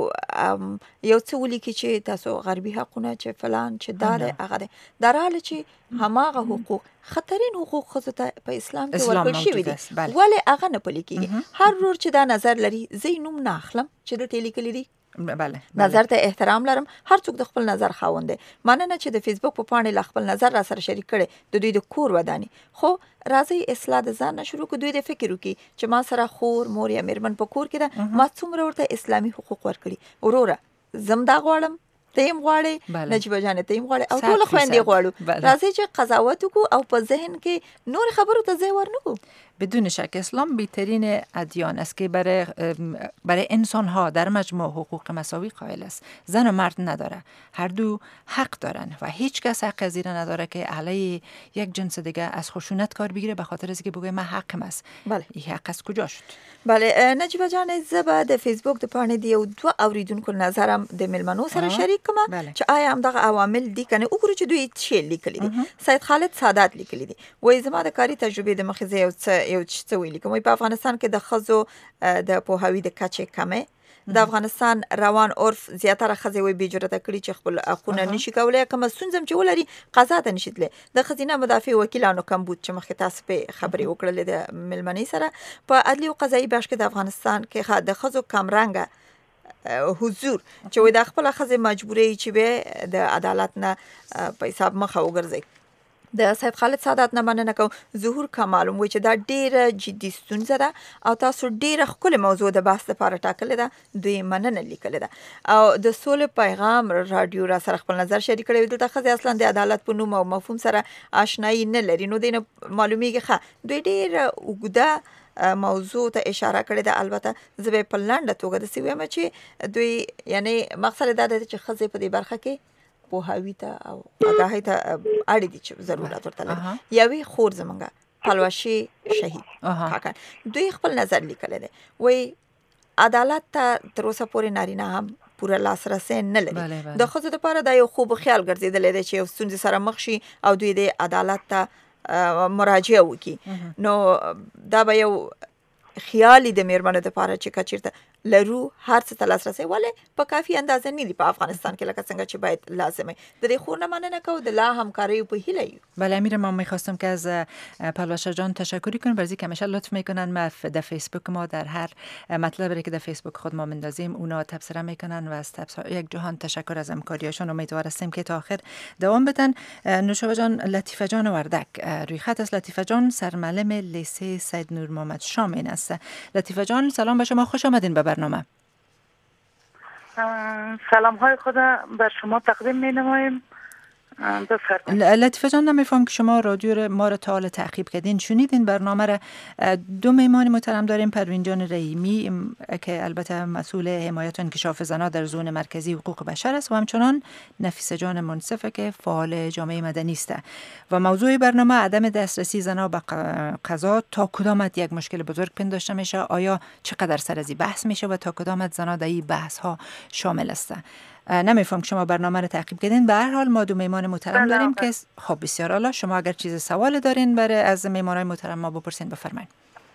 یو څه ولیکي چې تاسو غربي حقونه چې فلان چې دار هغه ده، در حال چې هماغه حقوق خطرین حقوق خو ته په اسلام کې ورکړل شوی دي، ولې هغه نه پلي کیږي؟ هر ورور چې دا نظر لري زه نوم نه اخلم چې د تیلی کلی دي، نظر ته احترام لرم، هر څوک د خپل نظر خاوند دی. مننه چې د فیسبوک په پاڼې ل خپل نظر را سره شریک کړي، د دوی د کور ودانی خو راځي اصلاح د ځان نه شروع کو، دوی د فکر وکي چې ما سره خور مور یا میرمن په کور کې ده، ما څومره ورته اسلامي حقوق ورکړي، وروره زم دا غواړم تیم غواړي، نجیبه جان تیم غواړي او ټول خويندې غواړو، راځي چې قضاوت وکړو او په ذهن کې نور خبرو ته ځای ورنکو. بدون شک اسلام بهترین ادیان است که برای انسان ها در مجموع حقوق مساوی قائل است. زن و مرد نداره، هر دو حق دارن و هیچ کس حق از این نداره که علیه یک جنس دیگه از خشونت کار بگیره به خاطر اینکه بگه من حقم است. این حق از کجا شد؟ بله نجیبه جان، زه د فیسبوک د پاڼې دی یو دوه اوریدونکو نظرم د ملمنو سره شریک کړم چې آیا همدغه عوامل دي کنه وګورو چې دوی څه لیکلي دي. سید خالد سادات لیکلي دي، وایي زما د کاري تجربې د مخې یو څه ویلي کوم په افغانستان کې د خزو د پوهاوی د کچې کمه، د افغانستان روان عرف زیاتره خزې وي بجرته کړي چې خپل حقونه نشي کولای، کوم سنځم چې ولري قضا ته نشیدله. د خزینه مدافع وکیلانو کم بود چې مخکې تاسو په خبرې وکړلې د ملمنې سره په عدلي او قضایي بخش کې د افغانستان کې د خزو کمرنګه حضور چې وي د خپل خزې مجبورې چې به د عدالت نه په حساب مخه وګرځي. د سید خالد سادات نه مننه کوم. ظهور کمال وایي چې دا ډیره جدي ستونزه ده او تاسو ډیره ښکلې موضوع د بحث لپاره ټاکلې ده، دوی مننه لیکلې ده. او د سولې پیغام رادیو را سره خپل نظر شریک کړی، دلته ښځې اصلا د عدالت په نوم او مفهوم سره آشنایي نه لري، نو دینه معلومیږي ښه دوی ډیره اوږده موضوع ته اشاره کړې ده. البته زه به په لنډه توګه داسې وایم چې دوی یعنی مقصد دا ده چې ښځې په دې برخه کې پوهاوی ته او آگاهی ته اړ دي چې ضرورت ورته لري. یوې خور زمونږه پلوشي شهید کاکا دوی خپل نظر لیکلی دی، وایي عدالت ته تر اوسه پورې نارینه هم پوره لاسرسی نه لري. د ښځو دپاره دا یو خوب خیال ګرځېدلی دی چې یو ستونزې سره مخ شي او دوی د عدالت ته مراجعه وکړي، نو دا به یو خیالي د میرمنو دپاره چې کچیرته لرو هر څه ته لاسرسی، ولې په کافي اندازه نه دي په افغانستان کې لکه څنګه چې باید لازمه. د دې خور نه مننه کوو، د لا همکاری په هیله یو. بله امیر، ما میخواستم که از پلوشه جان تشکری کنم برای که همیشه لطف میکنن ما در فیسبوک ما در هر مطلبی که در فیسبوک خود ما مندازیم اونا تبصره میکنن و از تبصره یک جهان تشکر از همکاریشون. امیدوار هستیم که تا آخر دوام بدن. نوشابه جان، لطیفه جان وردک روی خط است. لطیفه جان سرمعلم لیسه سید نور محمد شامین است. لطیفه جان سلام به شما، خوش آمدین به برنامه. سلام های خود بر شما تقدیم می نماییم. لطیفه جان، نمیفهم که شما رادیو ما را تا حال تعقیب کردین، شنیدین برنامه را. دو میهمان محترم داریم، پروین جان رحیمی که البته مسئول حمایت و انکشاف زنان در زون مرکزی حقوق بشر است و همچنان نفیسه جان منصف که فعال جامعه مدنی است و موضوع برنامه عدم دسترسی زنان به قضا تا کدام حد یک مشکل بزرگ پنداشته میشه، آیا چقدر سر از این بحث میشه و تا کدام حد زنان در این بحث ها شامل است. نمیفهم که شما برنامه رو تعقیب کردین. به هر حال ما دو میهمان محترم داریم که خب بسیار عالی. شما اگر چیز سوال دارین برای از میهمانای محترم ما بپرسین، بفرمایید.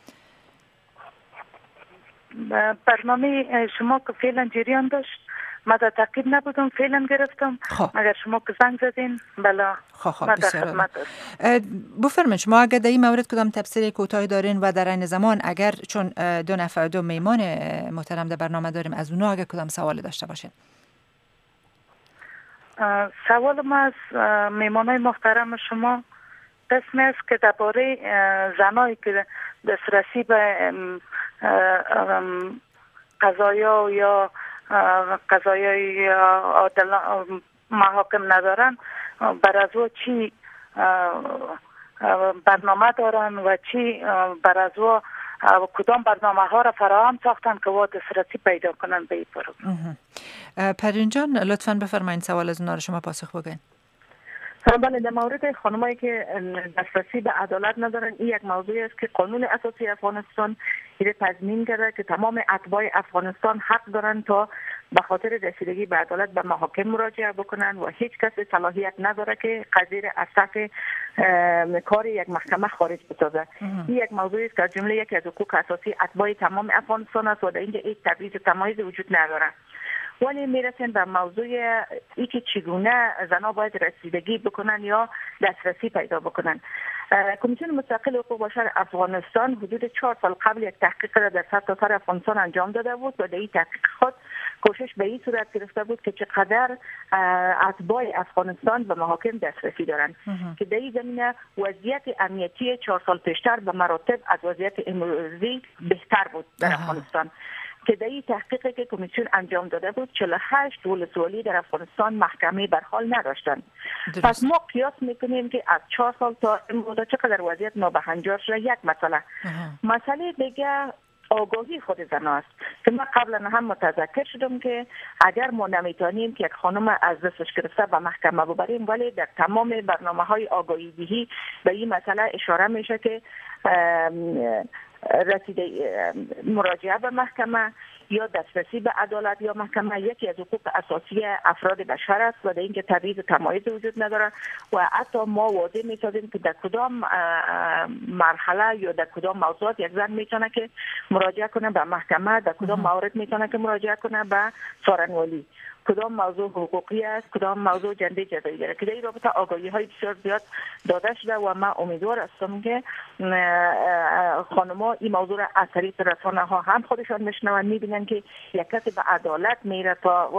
برنامه شما که فعلا جریان داشت، ما در تعقیب نبودم، فعلا گرفتم. اگر شما که زنگ زدین بله ما در خدمت هستم. بفرمایید شما اگر در این مورد کدام تبصره کوتاهی دارین و در این زمان اگر چون دو میهمان محترم در برنامه داریم از اونها اگر کدام سوال داشته باشین. سوال ما از میهمانای محترم شما قسم است که درباره زنایی که دسترسی به قضایا یا قضایای محاکم ندارن، بر از او چی برنامه دارن و چی بر از او کدام برنامه ها را فراهم ساختن که او دسترسی پیدا کنن به این پروگرام. پرین جان لطفاً بفرمایید سوال از اونا رو شما پاسخ بگین. بله، در مورد خانمایی که دسترسی به عدالت ندارن، این یک موضوع است که قانون اساسی افغانستان این تضمین کرده که تمام اتباع افغانستان حق دارن تا به خاطر رسیدگی به عدالت به محاکم مراجعه بکنن و هیچ کس صلاحیت نداره که قضیه از صف کار یک محکمه خارج بسازه. این یک موضوع است که از جمله یکی از حقوق اساسی اتباع تمام افغانستان است و در اینجا هیچ تبعیض و تمایز وجود نداره. ولی میرسیم به موضوع ای که چگونه زنها باید رسیدگی بکنن یا دسترسی پیدا بکنن. کمیسیون مستقل حقوق بشر افغانستان حدود 4 سال قبل یک تحقیق را در سرتاسر افغانستان انجام داده بود و در این تحقیق خود کوشش به این صورت گرفته بود که چقدر اتباع افغانستان به محاکم دسترسی دارند که در این زمینه وضعیت امنیتی 4 سال پیشتر به مراتب از وضعیت امروزی بهتر بود در افغانستان. که در این تحقیقی که کمیسیون انجام داده بود 48 ولسوالی در افغانستان محکمه بر حال نداشتند. پس ما قیاس میکنیم که از 4 سال تا امروز چقدر وضعیت نابهنجار شده. یک مسئله دیگه آگاهی خود زن است که من قبلا هم متذکر شدم که اگر ما نمیتونیم که یک خانم از دستش گرفته به محکمه ببریم، ولی در تمام برنامه‌های آگاهی دهی به این مسئله اشاره میشه که مراجعه به محکمه یا دسترسی به عدالت یا محکمه یکی از حقوق اساسی افراد بشر است و در اینکه تبعیض و تمایز وجود نداره و حتی ما واضح می‌سازیم که در کدام مرحله یا در کدام موضوعات یک زن میتونه که مراجعه کنه به محکمه، در کدام موارد میتونه که مراجعه کنه به سارنوالی، کدام موضوع حقوقی است، کدام موضوع جنبه جزایی داره که در این رابطه آگاهی های بسیار زیاد داده شده و من امیدوار هستم که خانم‌ها این موضوع را از طریق رسانه ها هم خودشان میشنون، میبینن که یک کسی به عدالت میره تا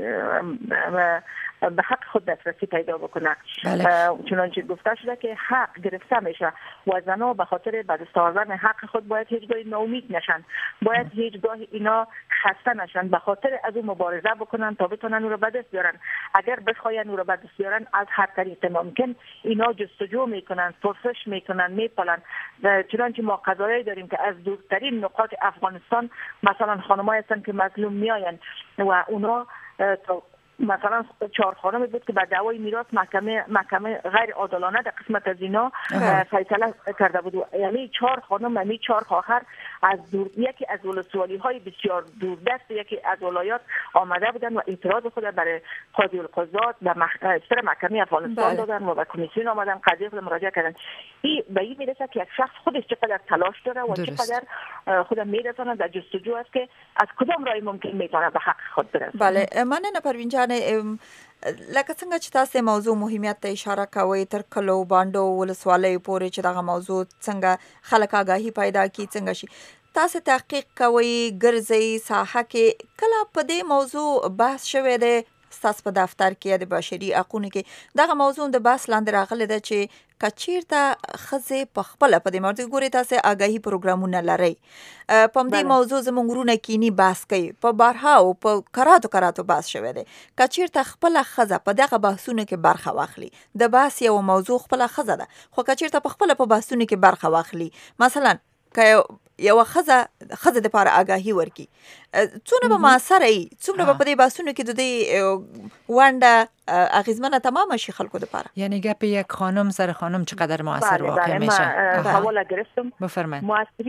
به حق خود دسترسی پیدا بکنه. چنانچه گفته شده که حق گرفته میشه و زنها به خاطر به دست آوردن حق خود باید هیچگاه ناامید نشن، باید هیچگاه اینا خسته نشن، به خاطر از اون مبارزه بکنن تا بتونن او را به دست بیارن. اگر بخواین او را به دست بیارن از هر طریق ممکن اینا جستجو میکنن، پرسش میکنن، میپالن. چنانچه ما قضایی داریم که از دورترین نقاط افغانستان مثلا خانمایی هستن که مظلوم میاین و اونا تا مثلا 4 خانم بود که به دعوای میراث محکمه غیر عادلانه در قسمت از اینا فیصله کرده بود. یعنی 4 خانم، یعنی 4 خواهر از یکی از ولسوالی های بسیار دوردست یکی از ولایات آمده بودن و اعتراض خود برای قاضی القضات به محکمه افغانستان دادن و به کمیسیون آمدن، قضیه خود مراجعه کردن. این به این میرسه که یک شخص خودش چقدر تلاش داره و چقدر خود میرسونه در جستجو است که از کدام راه ممکن میتونه به حق خود برسه. بله، مننه پروین جان. لکه څنګه چې تاسو موضوع مهمیت ته اشاره کوي تر کلو باندو ولسوالۍ پورې چې دغه موضوع څنګه خلک آگاهی پیدا کی څنګه شي تاسو تحقیق کوي ګرځي ساحه کې کله په دې موضوع بحث شوه دی تاسو په دفتر کې د بشري حقوقو کې دغه موضوع د بحث لاندې راغلی ده چې کچیرته خزه په خپل په دې مرته ګوري تاسو آگاهی پروګرامونه لري په دې موضوع زمونږونه کینی بحث کوي په بارها او په کراتو بحث شوه دی کچیرته خپل خزه په دغه بحثونه کې برخه واخلي د بحث یو موضوع خپل خزه ده خو کچیرته په خپل په بحثونه کې برخه واخلي مثلا که یو خزه د لپاره آگاهی ورکي څونه به موثر وي څومره به په دې بحثونو کې د دې ونډه اغیزمنه تمام شي خلکو لپاره. یعنی گپ یک خانم سر خانم چقدر موثر واقع میشه؟ حواله گرفتم. بفرمایید.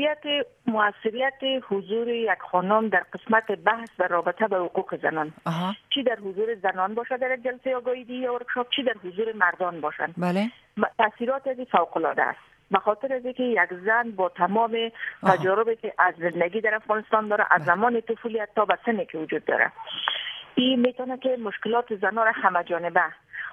موثریت حضور یک خانم در قسمت بحث در رابطه با حقوق زنان چی در حضور زنان باشه در جلسه آگاهی یا ورکشاپ چی در حضور مردان باشند. بله. تاثیرات از فوق العاده است. به خاطر از اینکه یک زن با تمام تجاربی که از زندگی در افغانستان داره از زمان طفولیت تا به سنی که وجود داره این میتونه که مشکلات زنها را همه جانبه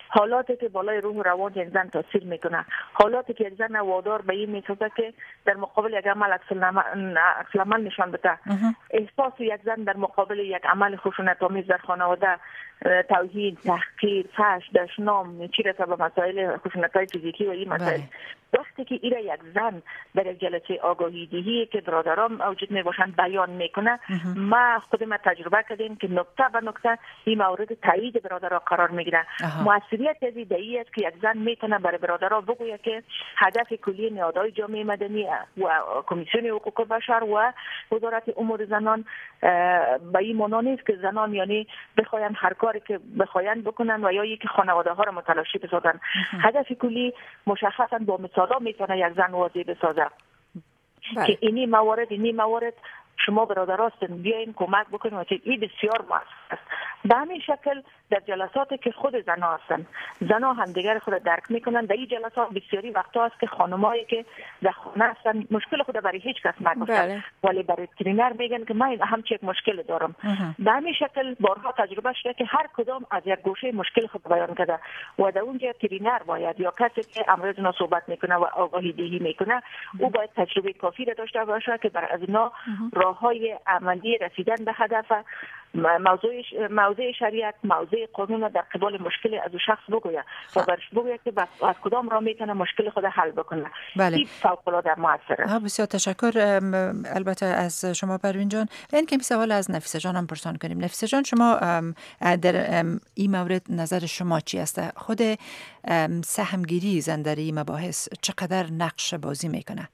حالاتی که بالای روح و روان یک زن تاثیر میکنه، حالاتی که یک زن وادار به این میسازه که در مقابل یک عمل عکس العمل نشان بده. احساس یک زن در مقابل یک عمل خشونت‌آمیز در خانواده، توهین، تحقیر، فحش، دشنام، چی رسه به مسائل خشونت‌های فیزیکی و این مسائل، وقتی که ایره یک زن در یک جلسه آگاهی دهی که برادران موجود میباشند بیان میکنه، ما خودم تجربه کردیم که نکته به نکته این مورد تایید برادران قرار میگیره. موثریت از این است که یک زن میتونه برای برادران بگوید که هدف کلی نهادهای جامعه مدنی و کمیسیون حقوق بشر و وزارت امور زنان به این معنا نیست که زنان یعنی بخواین هر کاری که بخواین بکنن و یا یک خانواده ها را متلاشی بسازن. هدف کلی مشخصا با مثالا میتونه یک زن واضح بسازه که اینی موارد شما برادر هستین بیاین کمک بکنین و این بسیار مؤثر است. به همین شکل در جلساتی که خود زنها هستن، زنها همدیگر خود درک میکنن. در این جلسات بسیاری وقتا است که خانمایی که در خانه هستن مشکل خود برای هیچ کس نگفتن، ولی برای ترینر میگن که من همچین یک مشکل دارم. به همین شکل بارها تجربه شده که هر کدام از یک گوشه مشکل خود بیان کرده و در اونجا ترینر باید یا کسی که امروز اینا صحبت میکنه و آگاهی دهی میکنه او باید تجربه کافی داشته باشه که برای از اینا راههای عملی رسیدن به هدف موضوع شریعت، موضوع قانون در قبال مشکل از او شخص بگوید و برش بگوید که از کدام راه میتونه مشکل خود حل بکنه. این فوق‌العاده موثر است. بسیار تشکر البته از شما پروین جان. این که سوال از نفیسه جان هم پرسان کنیم. نفیسه جان، شما در این مورد نظر شما چی است؟ خود سهمگیری زن در این مباحث چقدر نقش بازی میکنه؟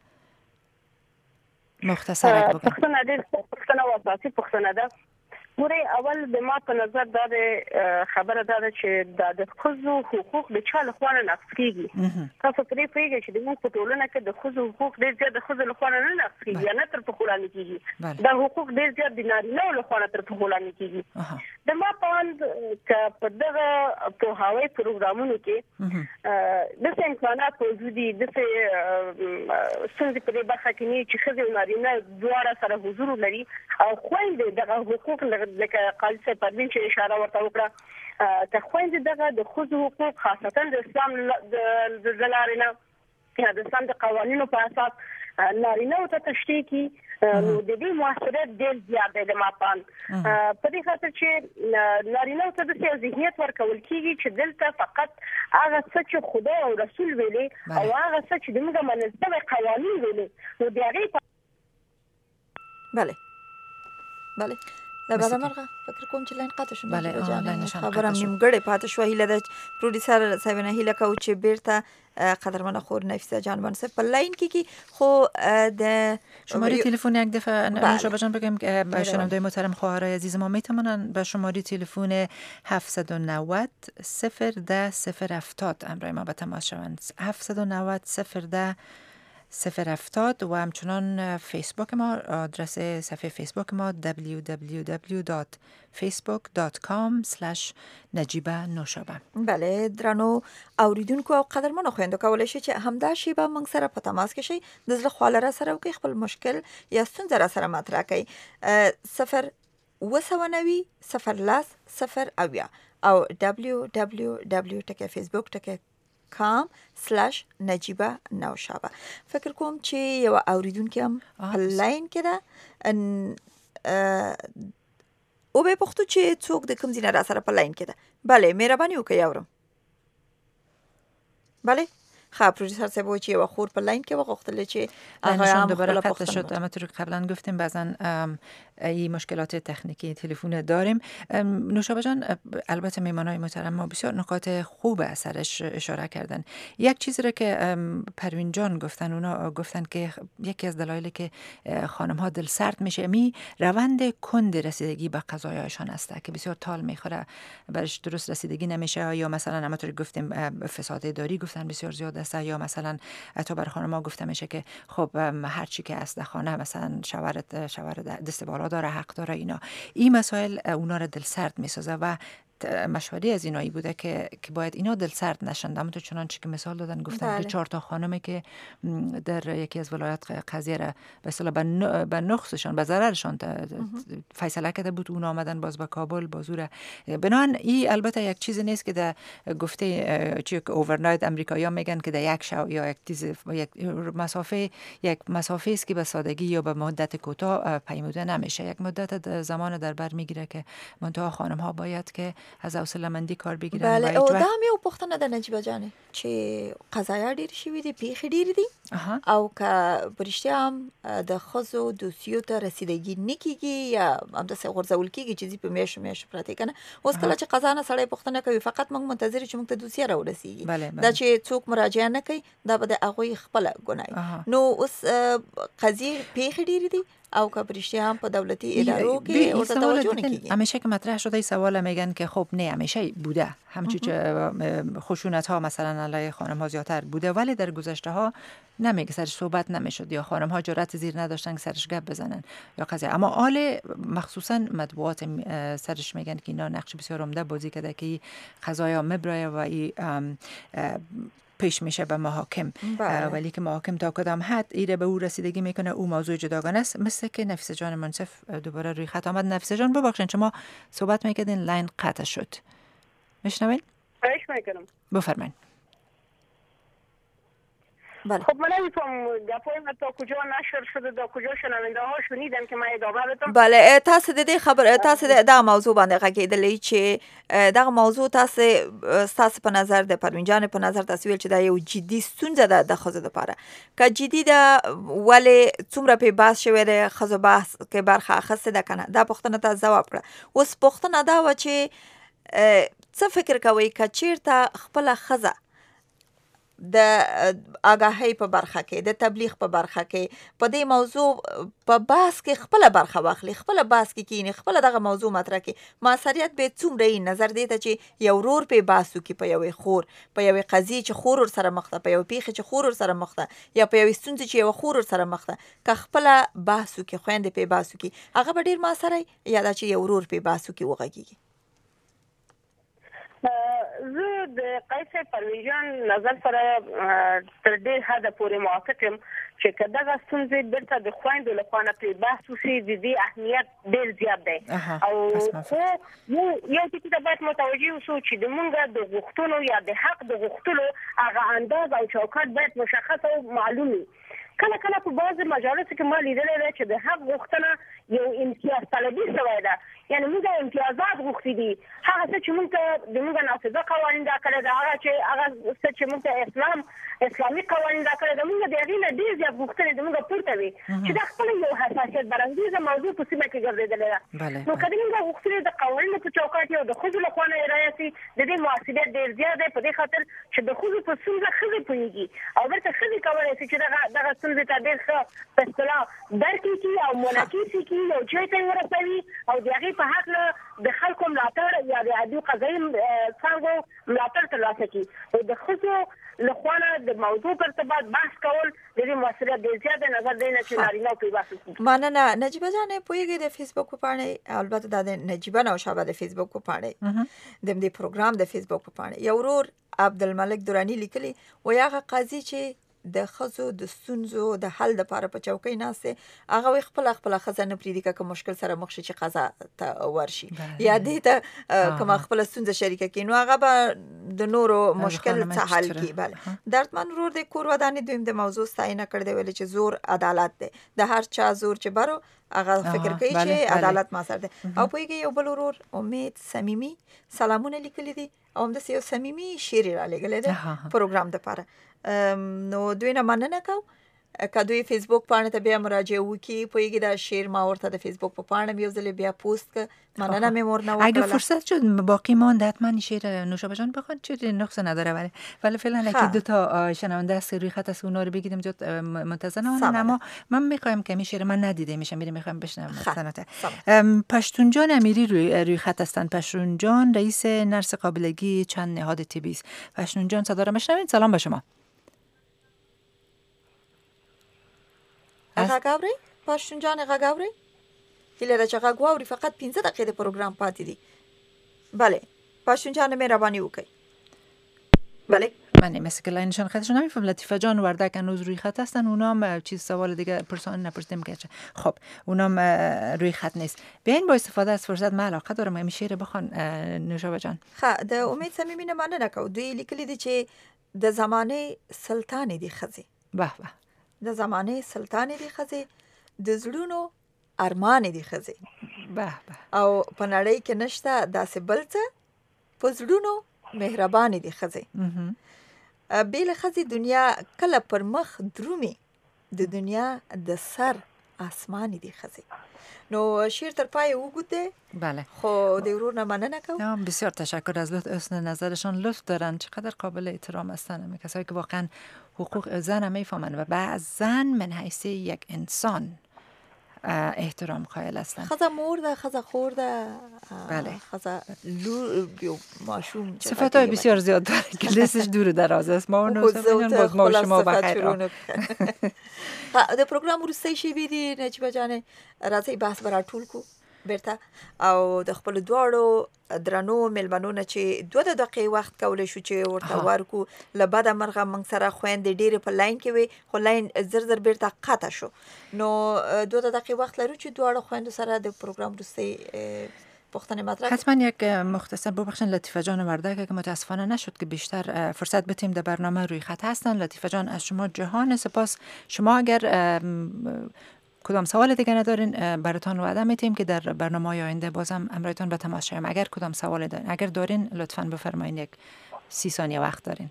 مختصر بگم. پختنه ده موری اول به ما په نظر دا خبره ده چې د ښځو حقوق د چا لخوا نه نقض کیږي. تاسو پرې پوهیږئ چې د موږ په ټولنه کې د ښځو حقوق ډېر زیات د ښځو لخوا نه نقض کیږي یا نه تر پښو لاندې کیږي. دا حقوق ډېر زیات د نارینه‌و لخوا نه تر پښو لاندې کیږي. د ما په اند چې په دغه پوهاوی پروګرامونو کې داسې امکانات موجود دي، داسې ستونزې په دې برخه کې نه چې ښځې او نارینه دواړه سره حضور لري او خویندې دغه حقوق لکه قاضي صاحب پروین چې اشاره ورته وکړه ته خویندې دغه د ښځو حقوق خاصتا د اسلام د لارې نه یا د اسلام د قوانینو په اساس نارینه‌و ته تشریح کړي نو د دې موثریت ډېر زیات دی د ما په اند. په دې خاطر چې نارینه‌و ته داسې یو ذهنیت ورکول کېږي چې دلته فقط هغه څه چې خدای او رسول ویلي او هغه څه چې زموږ منل شوي قوانین ویلي نو د هغې بله لبعد مرغه فکر کوم چې لاین قطع شو. بله خبرم نیمګړې پاتې شو. هیله ده پروډوسر صاحب نه هیله کوي چې بیرته قدرمن خور نفیسه جان بنسه په لاین کې خو د شماره تلفن یک دفعه نوشابه جان بگم که شنوندای محترم خواهرای عزیز ما میتونن به شماره تلفن 790 010 070 همراه ما به تماس شوند. 790 010 070 و همچنان فیسبوک ما، آدرس صفحه فیسبوک ما www.facebook.com/نجیبه. بله درنو اوریدونکو او قدرمنو خويندو کولای شي چې همدا شی به موږ سره په تماس کې شي د زړه خواله سره او خپل مشکل یا ستونزه را سره مطرح کړئ. 090 010 او www.facebook.com/نجیبه نوشابه. فکر کوم چې یو اوریدونکو هم لاین کې ده او به پختو چې څوک د کوم ځای را سره په لاین کې ده. بله مهرباني وکړئ اورم. بله خب پروژه صاحب و چیه و خور پر لاین که وقتله چه نشون دوباره قطع شد. اما طور که قبلا گفتیم بعضا این مشکلات تکنیکی تلفن داریم. نوشابه جان البته میمانای محترم ما بسیار نکات خوب اثرش اشاره کردن. یک چیزی را که پروین جان گفتن، اونا گفتن که یکی از دلایلی که خانم ها دل سرد میشه می روند کند رسیدگی به قضایایشان است که بسیار طال میخوره، برش درست رسیدگی نمیشه، یا مثلا اما طور گفتیم فساد اداری گفتن بسیار زیاد است، یا مثلا حتی بر خانم‌ها گفته میشه که خب هر چی که از خانه مثلا شوهر دست بالا داره، حق داره. این مسائل اونا را دل سرد میسازه و مشوره از اینایی بوده که باید اینا دل سرد نشند. اما تو چنانچه که مثال دادن گفتن که 4 تا خانمی که در یکی از ولایات قضیه را به اصطلاح به نقصشان به ضررشان فیصله کرده بود، اون آمدن باز به کابل بازور. بنان این البته یک چیزی نیست که در گفته چی که اوورنایت امریکایی‌ها میگن که در یک شب یا یک مسافه است که به سادگی یا به مدت کوتاه پیموده نمیشه. یک مدت زمان در بر میگیره که منتها خانم ها باید که از حوصله مندی کار بگیرن. بله او دا مې پوښتنه د نجیبه جانې چې قضایا ډېر شوي دي، پیښې ډېرې دي او که په رښتیا هم د ښځو دوسیو ته رسیدګي نه کېږي یا همداسې غورځول کېږي چې ځي په میاشتو میاشتو پرتې که نه. اوس کله چې قضا نه سړی پوښتنه کوي فقط موږ منتظر چې موږ ته دوسیه راورسېږي، دا چې څوک مراجعه نه کوي دا به د هغوی خپله ګناه. نو اوس قضیې پیښې ډېرې دي او که پرشتی هم په دولتی ادارو کې ورته توجه نکیږي. همیشه که مطرح شده این سوال میگن که خب نه همیشه بوده همچون که خشونت ها مثلا علیه خانم ها زیادتر بوده، ولی در گذشته ها نمیگه سرش صحبت نمیشد یا خانم ها جرأت زیر نداشتن که سرش گپ بزنن یا قضیه. اما حال مخصوصا مطبوعات سرش میگن که اینا نقش بسیار عمده بازی کرده که قضایا مبرایه و این پیش میشه به محاکم. ولی که محاکم تا کدام حد ایره به او رسیدگی میکنه او موضوع جداگانه است. مثل که نفیسه جان منصف دوباره روی خط آمد. نفیسه جان ببخشید شما صحبت میکردین لاین قطع شد. میشنوین؟ خواهش میکنم. بفرمایید. بله. خب من نمیتونم گپای ما تا کجا نشر شده تا کجا شنونده ها شنیدن که من ادامه بدم. بله تاسو د دې خبر تاسو د موضوع باندې غږیدلې چې دا موضوع تاسو په نظر د پروین جان په نظر تاسو ویل چې دا یو جدي ستونزه ده د ښځو لپاره. که جدي ده ولې څومره په باس شوی د ښځو بحث کې برخه اخیسته ده کنه؟ دا پوښتنه ته ځواب کړه. اوس پوښتنه دا و چې څه فکر کوي که چیرته خپله ښځه د آگاهی په برخه کې د تبلیغ په برخه کې په دې موضوع په بحث کې خپل برخه واخلي، خپل بحث کې کینی، خپل دغه موضوع مطرح کې موثریت به څومره نظر دی ته چې یو ورور په بحثو کې په یوې خور په یوې قضیه چې خور سره مخ ده، په یوې پیښه چې خور سره مخ ده یا په یوې ستونزه چې یو خور سره مخ ده، که خپل بحثو کې خويندې په بحثو کې هغه به ډیر موثره یا دا چې یو ورور په بحثو کې وغږیږي. زه د قیس پروین جان نظر سره تر ډېر حده پورې موافق یم چې که دغه ستونزې بیرته د خویندو له خوا نه پرې بحث وشي د دې اهمیت ډېر زیات دی. او خو یو ټکي ته باید متوجه اوسو چې زموږ د غوښتنو یا د حق د غوښتلو هغه انداز او چوکاټ باید مشخص او معلوم وي. کله کله په بعضې مجالسو کې ما لیدلی دی چې د حق غوښتنه یو امتیاز طلبي شوی ده، یعنې موږ امتیازات غوښتي دي. هغه څه چې موږ ته زموږ نافذه قوانین دا کړی ده، هغه څه چې موږ ته اسلامي قوانین دا کړی ده، موږ د هغې نه ډېر زیات غوښتنې زموږ پورته وي چې دا خپله یو حساسیت برانګیزه موضوع په سیمه کې ګرځېدلې ده. نو که زموږ غوښتنې د قوانینو په چوکاټ کې او د ښځو له خوا نه رعایت شي د دې مؤثریت ډېر زیات دی، په دې خاطر چې د ښځو په ستونزه ښځې پوهېږي او بېرته ښځې کولی شي چې دغه ستونزې ته ډېر ښه په اصطلاح درک کړي او منعکس کړي او ځای ته یې ورسوي او د هغې په هکله د خلکو ملاتړ یا د عادي قضایي څانګو ملاتړ ترلاسه کړي. او د ښځو له خوا نه د موضوع په ارتباط بحث کول د دې مؤثریت ډېر زیات دی، نظر دی نه چې نارینه پرې بحث وکړي. مننه. نجیبه جانې پوهېږئ د فیسبوک په پاڼې، البته دا د نجیبه نوشابه د فیسبوک په پاڼې د دې پروګرام د فیسبوک په پاڼې یو ورور عبدالملک درانی لیکلي وایي هغه قاضي چې د ښځو د ستونزو د حل لپاره په چوکۍ ناست دی هغه وایي خپله ښځه نه پرېږدي که مشکل سره مخ شي چې قضا ته ورشي یا دې ته کومه خپله ستونزه شریکه کړي نو هغه به د نورو مشکل څه حل کړي. بله دردمن ورور د کور ودانې دویم د موضوع ستاینه کړې دی ویلي چې زور عدالت دی، د هر چا زور چې برو هغه فکر کوي چې عدالت ما سره دی. او پوهېږي یو بل ورور امید صمیمي سلامونه لیکلي دي او همداسې یو صمیمي شعر یې رالیږلی دی پروګرام دپاره. نو دوی نه مننه کوم که دوی فیسبوک پاڼې ته بیا مراجعه وکړي. پوهېږي دا شعر ما ورته د فیسبوک په پاڼه مې یو ځلې بیا پوست که مننه مې ورنه وکړله. اگه فرصت شد باقی ماند حتما شعر نوشابه جان بخواد، چه نقص نداره ولی فعلا اگه دو تا شنونده است روی خط است اونا رو بگیریم زیاد منتظر نمونن. اما من میخوایم که این شعر من ندیده میشم میخوایم بشنوم. پشتون جان امیری روی خط هستند. پشتون جان رئیس نرس قابلگی چند نهاد طبی است. پشتون جان صدا رو میشنوید؟ سلام به شما. غږ اورئ پشتون جان؟ غږ اورئ؟ هیله ده چې غږ واوري. فقط 15 دقیقې د پروګرام پاتې دي. بله پاشتون جان مهربانی وکړئ. بله من مثل که لاینشان خطشون نمیفهم. لطیفه جان وردک هنوز روی خط هستن، اونام چیز سوال دیگه پرسان نپرسیدیم که خب اونام روی خط نیست. بیاین با استفاده از فرصت من علاقه دارم همین شعر بخوان نوشابه جان. خب د امید صمیمانه مننه کوم. دوی لیکلي دي چې د زمانه سلطان دي خزي. به به. د زمانه سلطان دي خزي، د زړونو ارمان دي خزي. به به. او په نړۍ کې نشته داسې بل څه په زړونو مهربان دي خزي. بیل خزي دنیا کله پر مخ درومي، د دنیا د سر آسمان دي خزي. نو شعر تر پای وګوده. بله. خو د ورور مننه کوم. بسیار تشکر از حسن نظرشان، لطف دارن، چقدر قابل احترام هستن کسایی که واقعا حقوق زن میفهمن و بعضن من حیث یک انسان احترام قائل هستن. خزه مرده، خزه خورده. بله. خزه ماشوم. صفاتای بسیار زیاد داره که لیستش دور دراز است. ما اون باز ما شما بخیر. د پروګرام وروستی شی بيدي نجيبه جانې راځي بحث برا ټول کو بیرته او د خپل دواړو درنو ملمنونه چې 2 دقیقې وخت کولای شو چې ورته ورکو لباده مرغه من سره خويندې ډېر په لاین کې وي، خو لاین زر بیرته قطع شو. نو 2 دقیقې وخت لرو چې دواړو خويندو سره د پروګرام وروستی پختن مطرح. حتما یک مختصر ببخشن لطیفه جان وردک که متاسفانه نشد که بیشتر فرصت بتیم در برنامه روی خط هستن. لطیفه جان از شما جهان سپاس. شما اگر کدام سوال دیگه ندارین براتون وعده میتیم که در برنامه آینده بازم امرایتون به تماس شویم. اگر کدام سوال دارین، اگر دارین لطفاً بفرمایین. یک 30 ثانیه وقت دارین.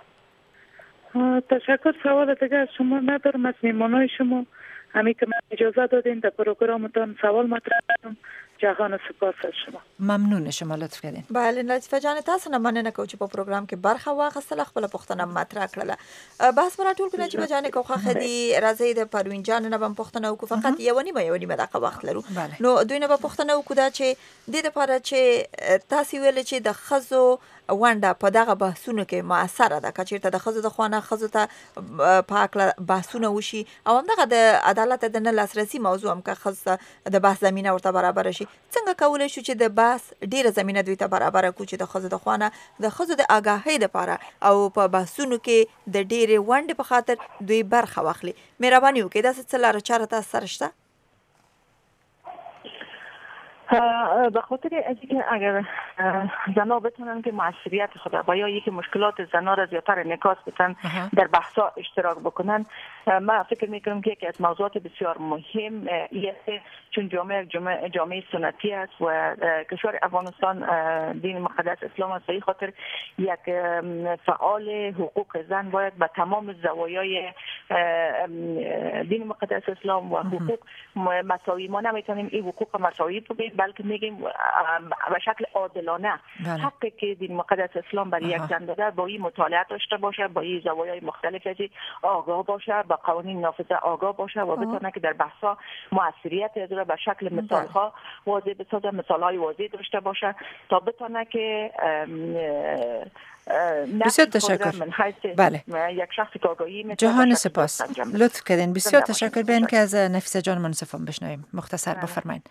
تشکر. سوال دیگه از شما ندارم، از میهمانای شما همین که من اجازه دادین در پروگرامتون سوال مطرح کنم. جهان سپاس از شما. ممنون شما لطف کردین. بله لطیفه جان تاسو نه مننه کوم چې په پروګرام کې برخه واخیستله، خپل پښتنه مطرح کړله. بحث مرا ټول کنه چې بجانه کوخه خدي راځي د پروین جان نه بم پښتنه او فقط یو نیمه دغه وخت لرو. نو دوی نه په پښتنه او دا چې د دې لپاره چې تاسو ویل چې د خزو ونده په دغه بحثونو کې موثره ده، کچیرته د خزو د خوانه خزو ته پاکله بحثونه وشي او همدغه د عدالت د نه لاسرسي موضوع هم که خزه د بحث زمينه ورته برابر شي. څنګه کولای شو چې د بحث ډیره زمينه دوی ته برابر کو چې د خزو د خوانه د خزو د آگاهۍ لپاره او په بحثونو کې د ډیره ونده په خاطر دوی برخه واخلي. مهرباني وکړئ دا څه لاره چاره تاسو سره شته؟ به خاطر اینکه اگر زنها بتونن که معاشریت خود با یا یکی مشکلات زنها را زیادتر انعکاس بدن در بحث‌ها اشتراک بکنن، من فکر میکنم که یکی از موضوعات بسیار مهم است، چون جامعه سنتی است و کشور افغانستان دین مقدس اسلام است. به خاطر یک فعال حقوق زن باید به تمام زوایای دین مقدس اسلام و حقوق مساوی. ما نمیتونیم این حقوق مساوی بگیم، بلکه میگیم به شکل عادلانه. حقی که دین مقدس اسلام برای یک زن داده با این مطالعه داشته باشه، با این زوایای مختلفی آگاه باشه، با قوانین نافذه آگاه باشه و بتونه که در بحث‌ها موثریت داره، به شکل مثال‌ها واضح بسازه، مثال‌های واضح داشته باشه تا بتونه که بسیار تشکر. بله. یک شخصی که آگاهی جهان سپاس. لطف کردین. بسیار تشکر. بیان که از نفیسه جان منصفم بشنویم. مختصر بفرمایید.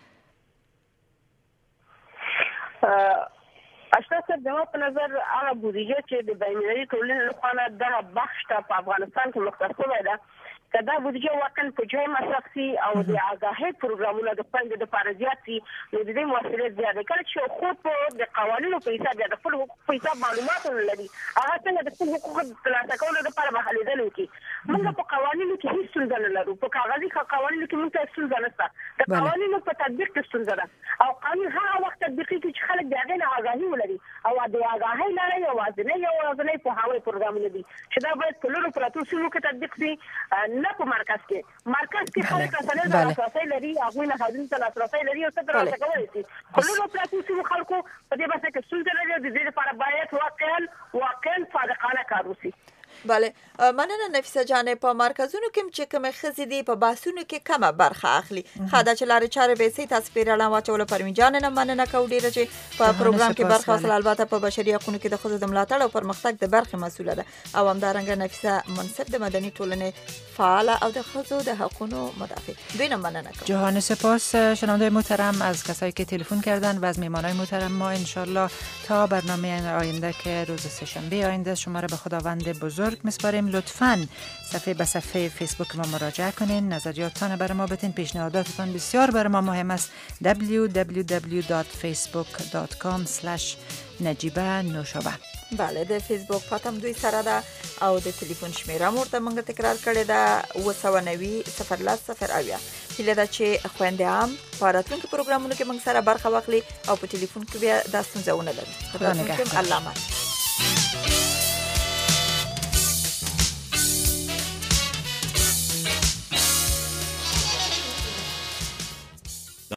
اشتاق زما په نظر هغه بودیجه چې د بین‌المللي ټولنې لخوا دغه بخش ته په افغانستان کې مختص شوی ده، که دا بودیجه واقعا په جای مصرف سي او د آگاهۍ پروګرامونه د خویندو دپاره زیات سي، نو د دې مؤثریت زیات دی. کله چې خود په د قوانینو په حساب یا د خپل حقوق په حساب معلومات نه لري، هغه څنګه د خپل حقوق ترلاسه کولو لپاره به هلېدل وکړي. موږ په قوانینو کې هېڅ ستونزه نه لرو، په کاغذي قوانینو کې موږ ته ستونزه نشته، د قوانینو په تطبیق کې ستونزه ده. او قانون هغه وخت تطبیقېږي چې خلک د هغې نه آګاهي ولري او د آګاهۍ لاره یوازینی پوهاوی پروګرامونه دي چې دا باید په لرو پراتو سیمو کې تطبیق سي، نه په مرکز کې. مرکز کې خلک رسنۍ ته لاسرسی لري، هغوی نهادونو ته لاسرسی لري او څه ترلاسه کولی شي. په لرو پراتو سیمو خلکو په دې بحث کې ستونزه لري. د دې لپاره باید واقعا صادقانه کار وشي. بله مننه نفیسه جان. په مرکزونو کې چې کوم خزې دي په باسونو کې کومه برخه اخلي خاطر چې لارې چارې به سي تاسو پیرالان واچول پرمین جان نه مننه کو ډیره چې په پروګرام کې برخه اخلي. البته په بشري حقوقو کې د خزې د ملاتړ او پرمختګ د برخه مسوله ده او همدارنګه نفیسه منصف د مدني ټولنې فعال او د خزو د حقوقو مدافع. بینم مننه کوم. جهان سپاس شنونده محترم از کسایی که تلفن کردن و از میهمانای محترم ما. انشالله تا برنامه آینده که روز سه‌شنبه آینده شما را به خداوند بزرگ میسپاریم. لطفاً صفحه به صفحه فیسبوک ما مراجعه کنین، نظریاتتان برای ما بتین، پیشنهاداتتان بسیار برای ما مهم است. www.facebook.com/نجیبه نوشابه. بله د فیسبوک پاتم دوی سره ده او د ټلیفون شمیره مرته موږ تکرار کړی ده 290 010 هیله ده چې خويندې هم په راتلونکي پروګرامونو کې موږ سره برخه واخلي او په ټلیفون کې بیا د ستونزه ونه لري. خدای نگهدار. الله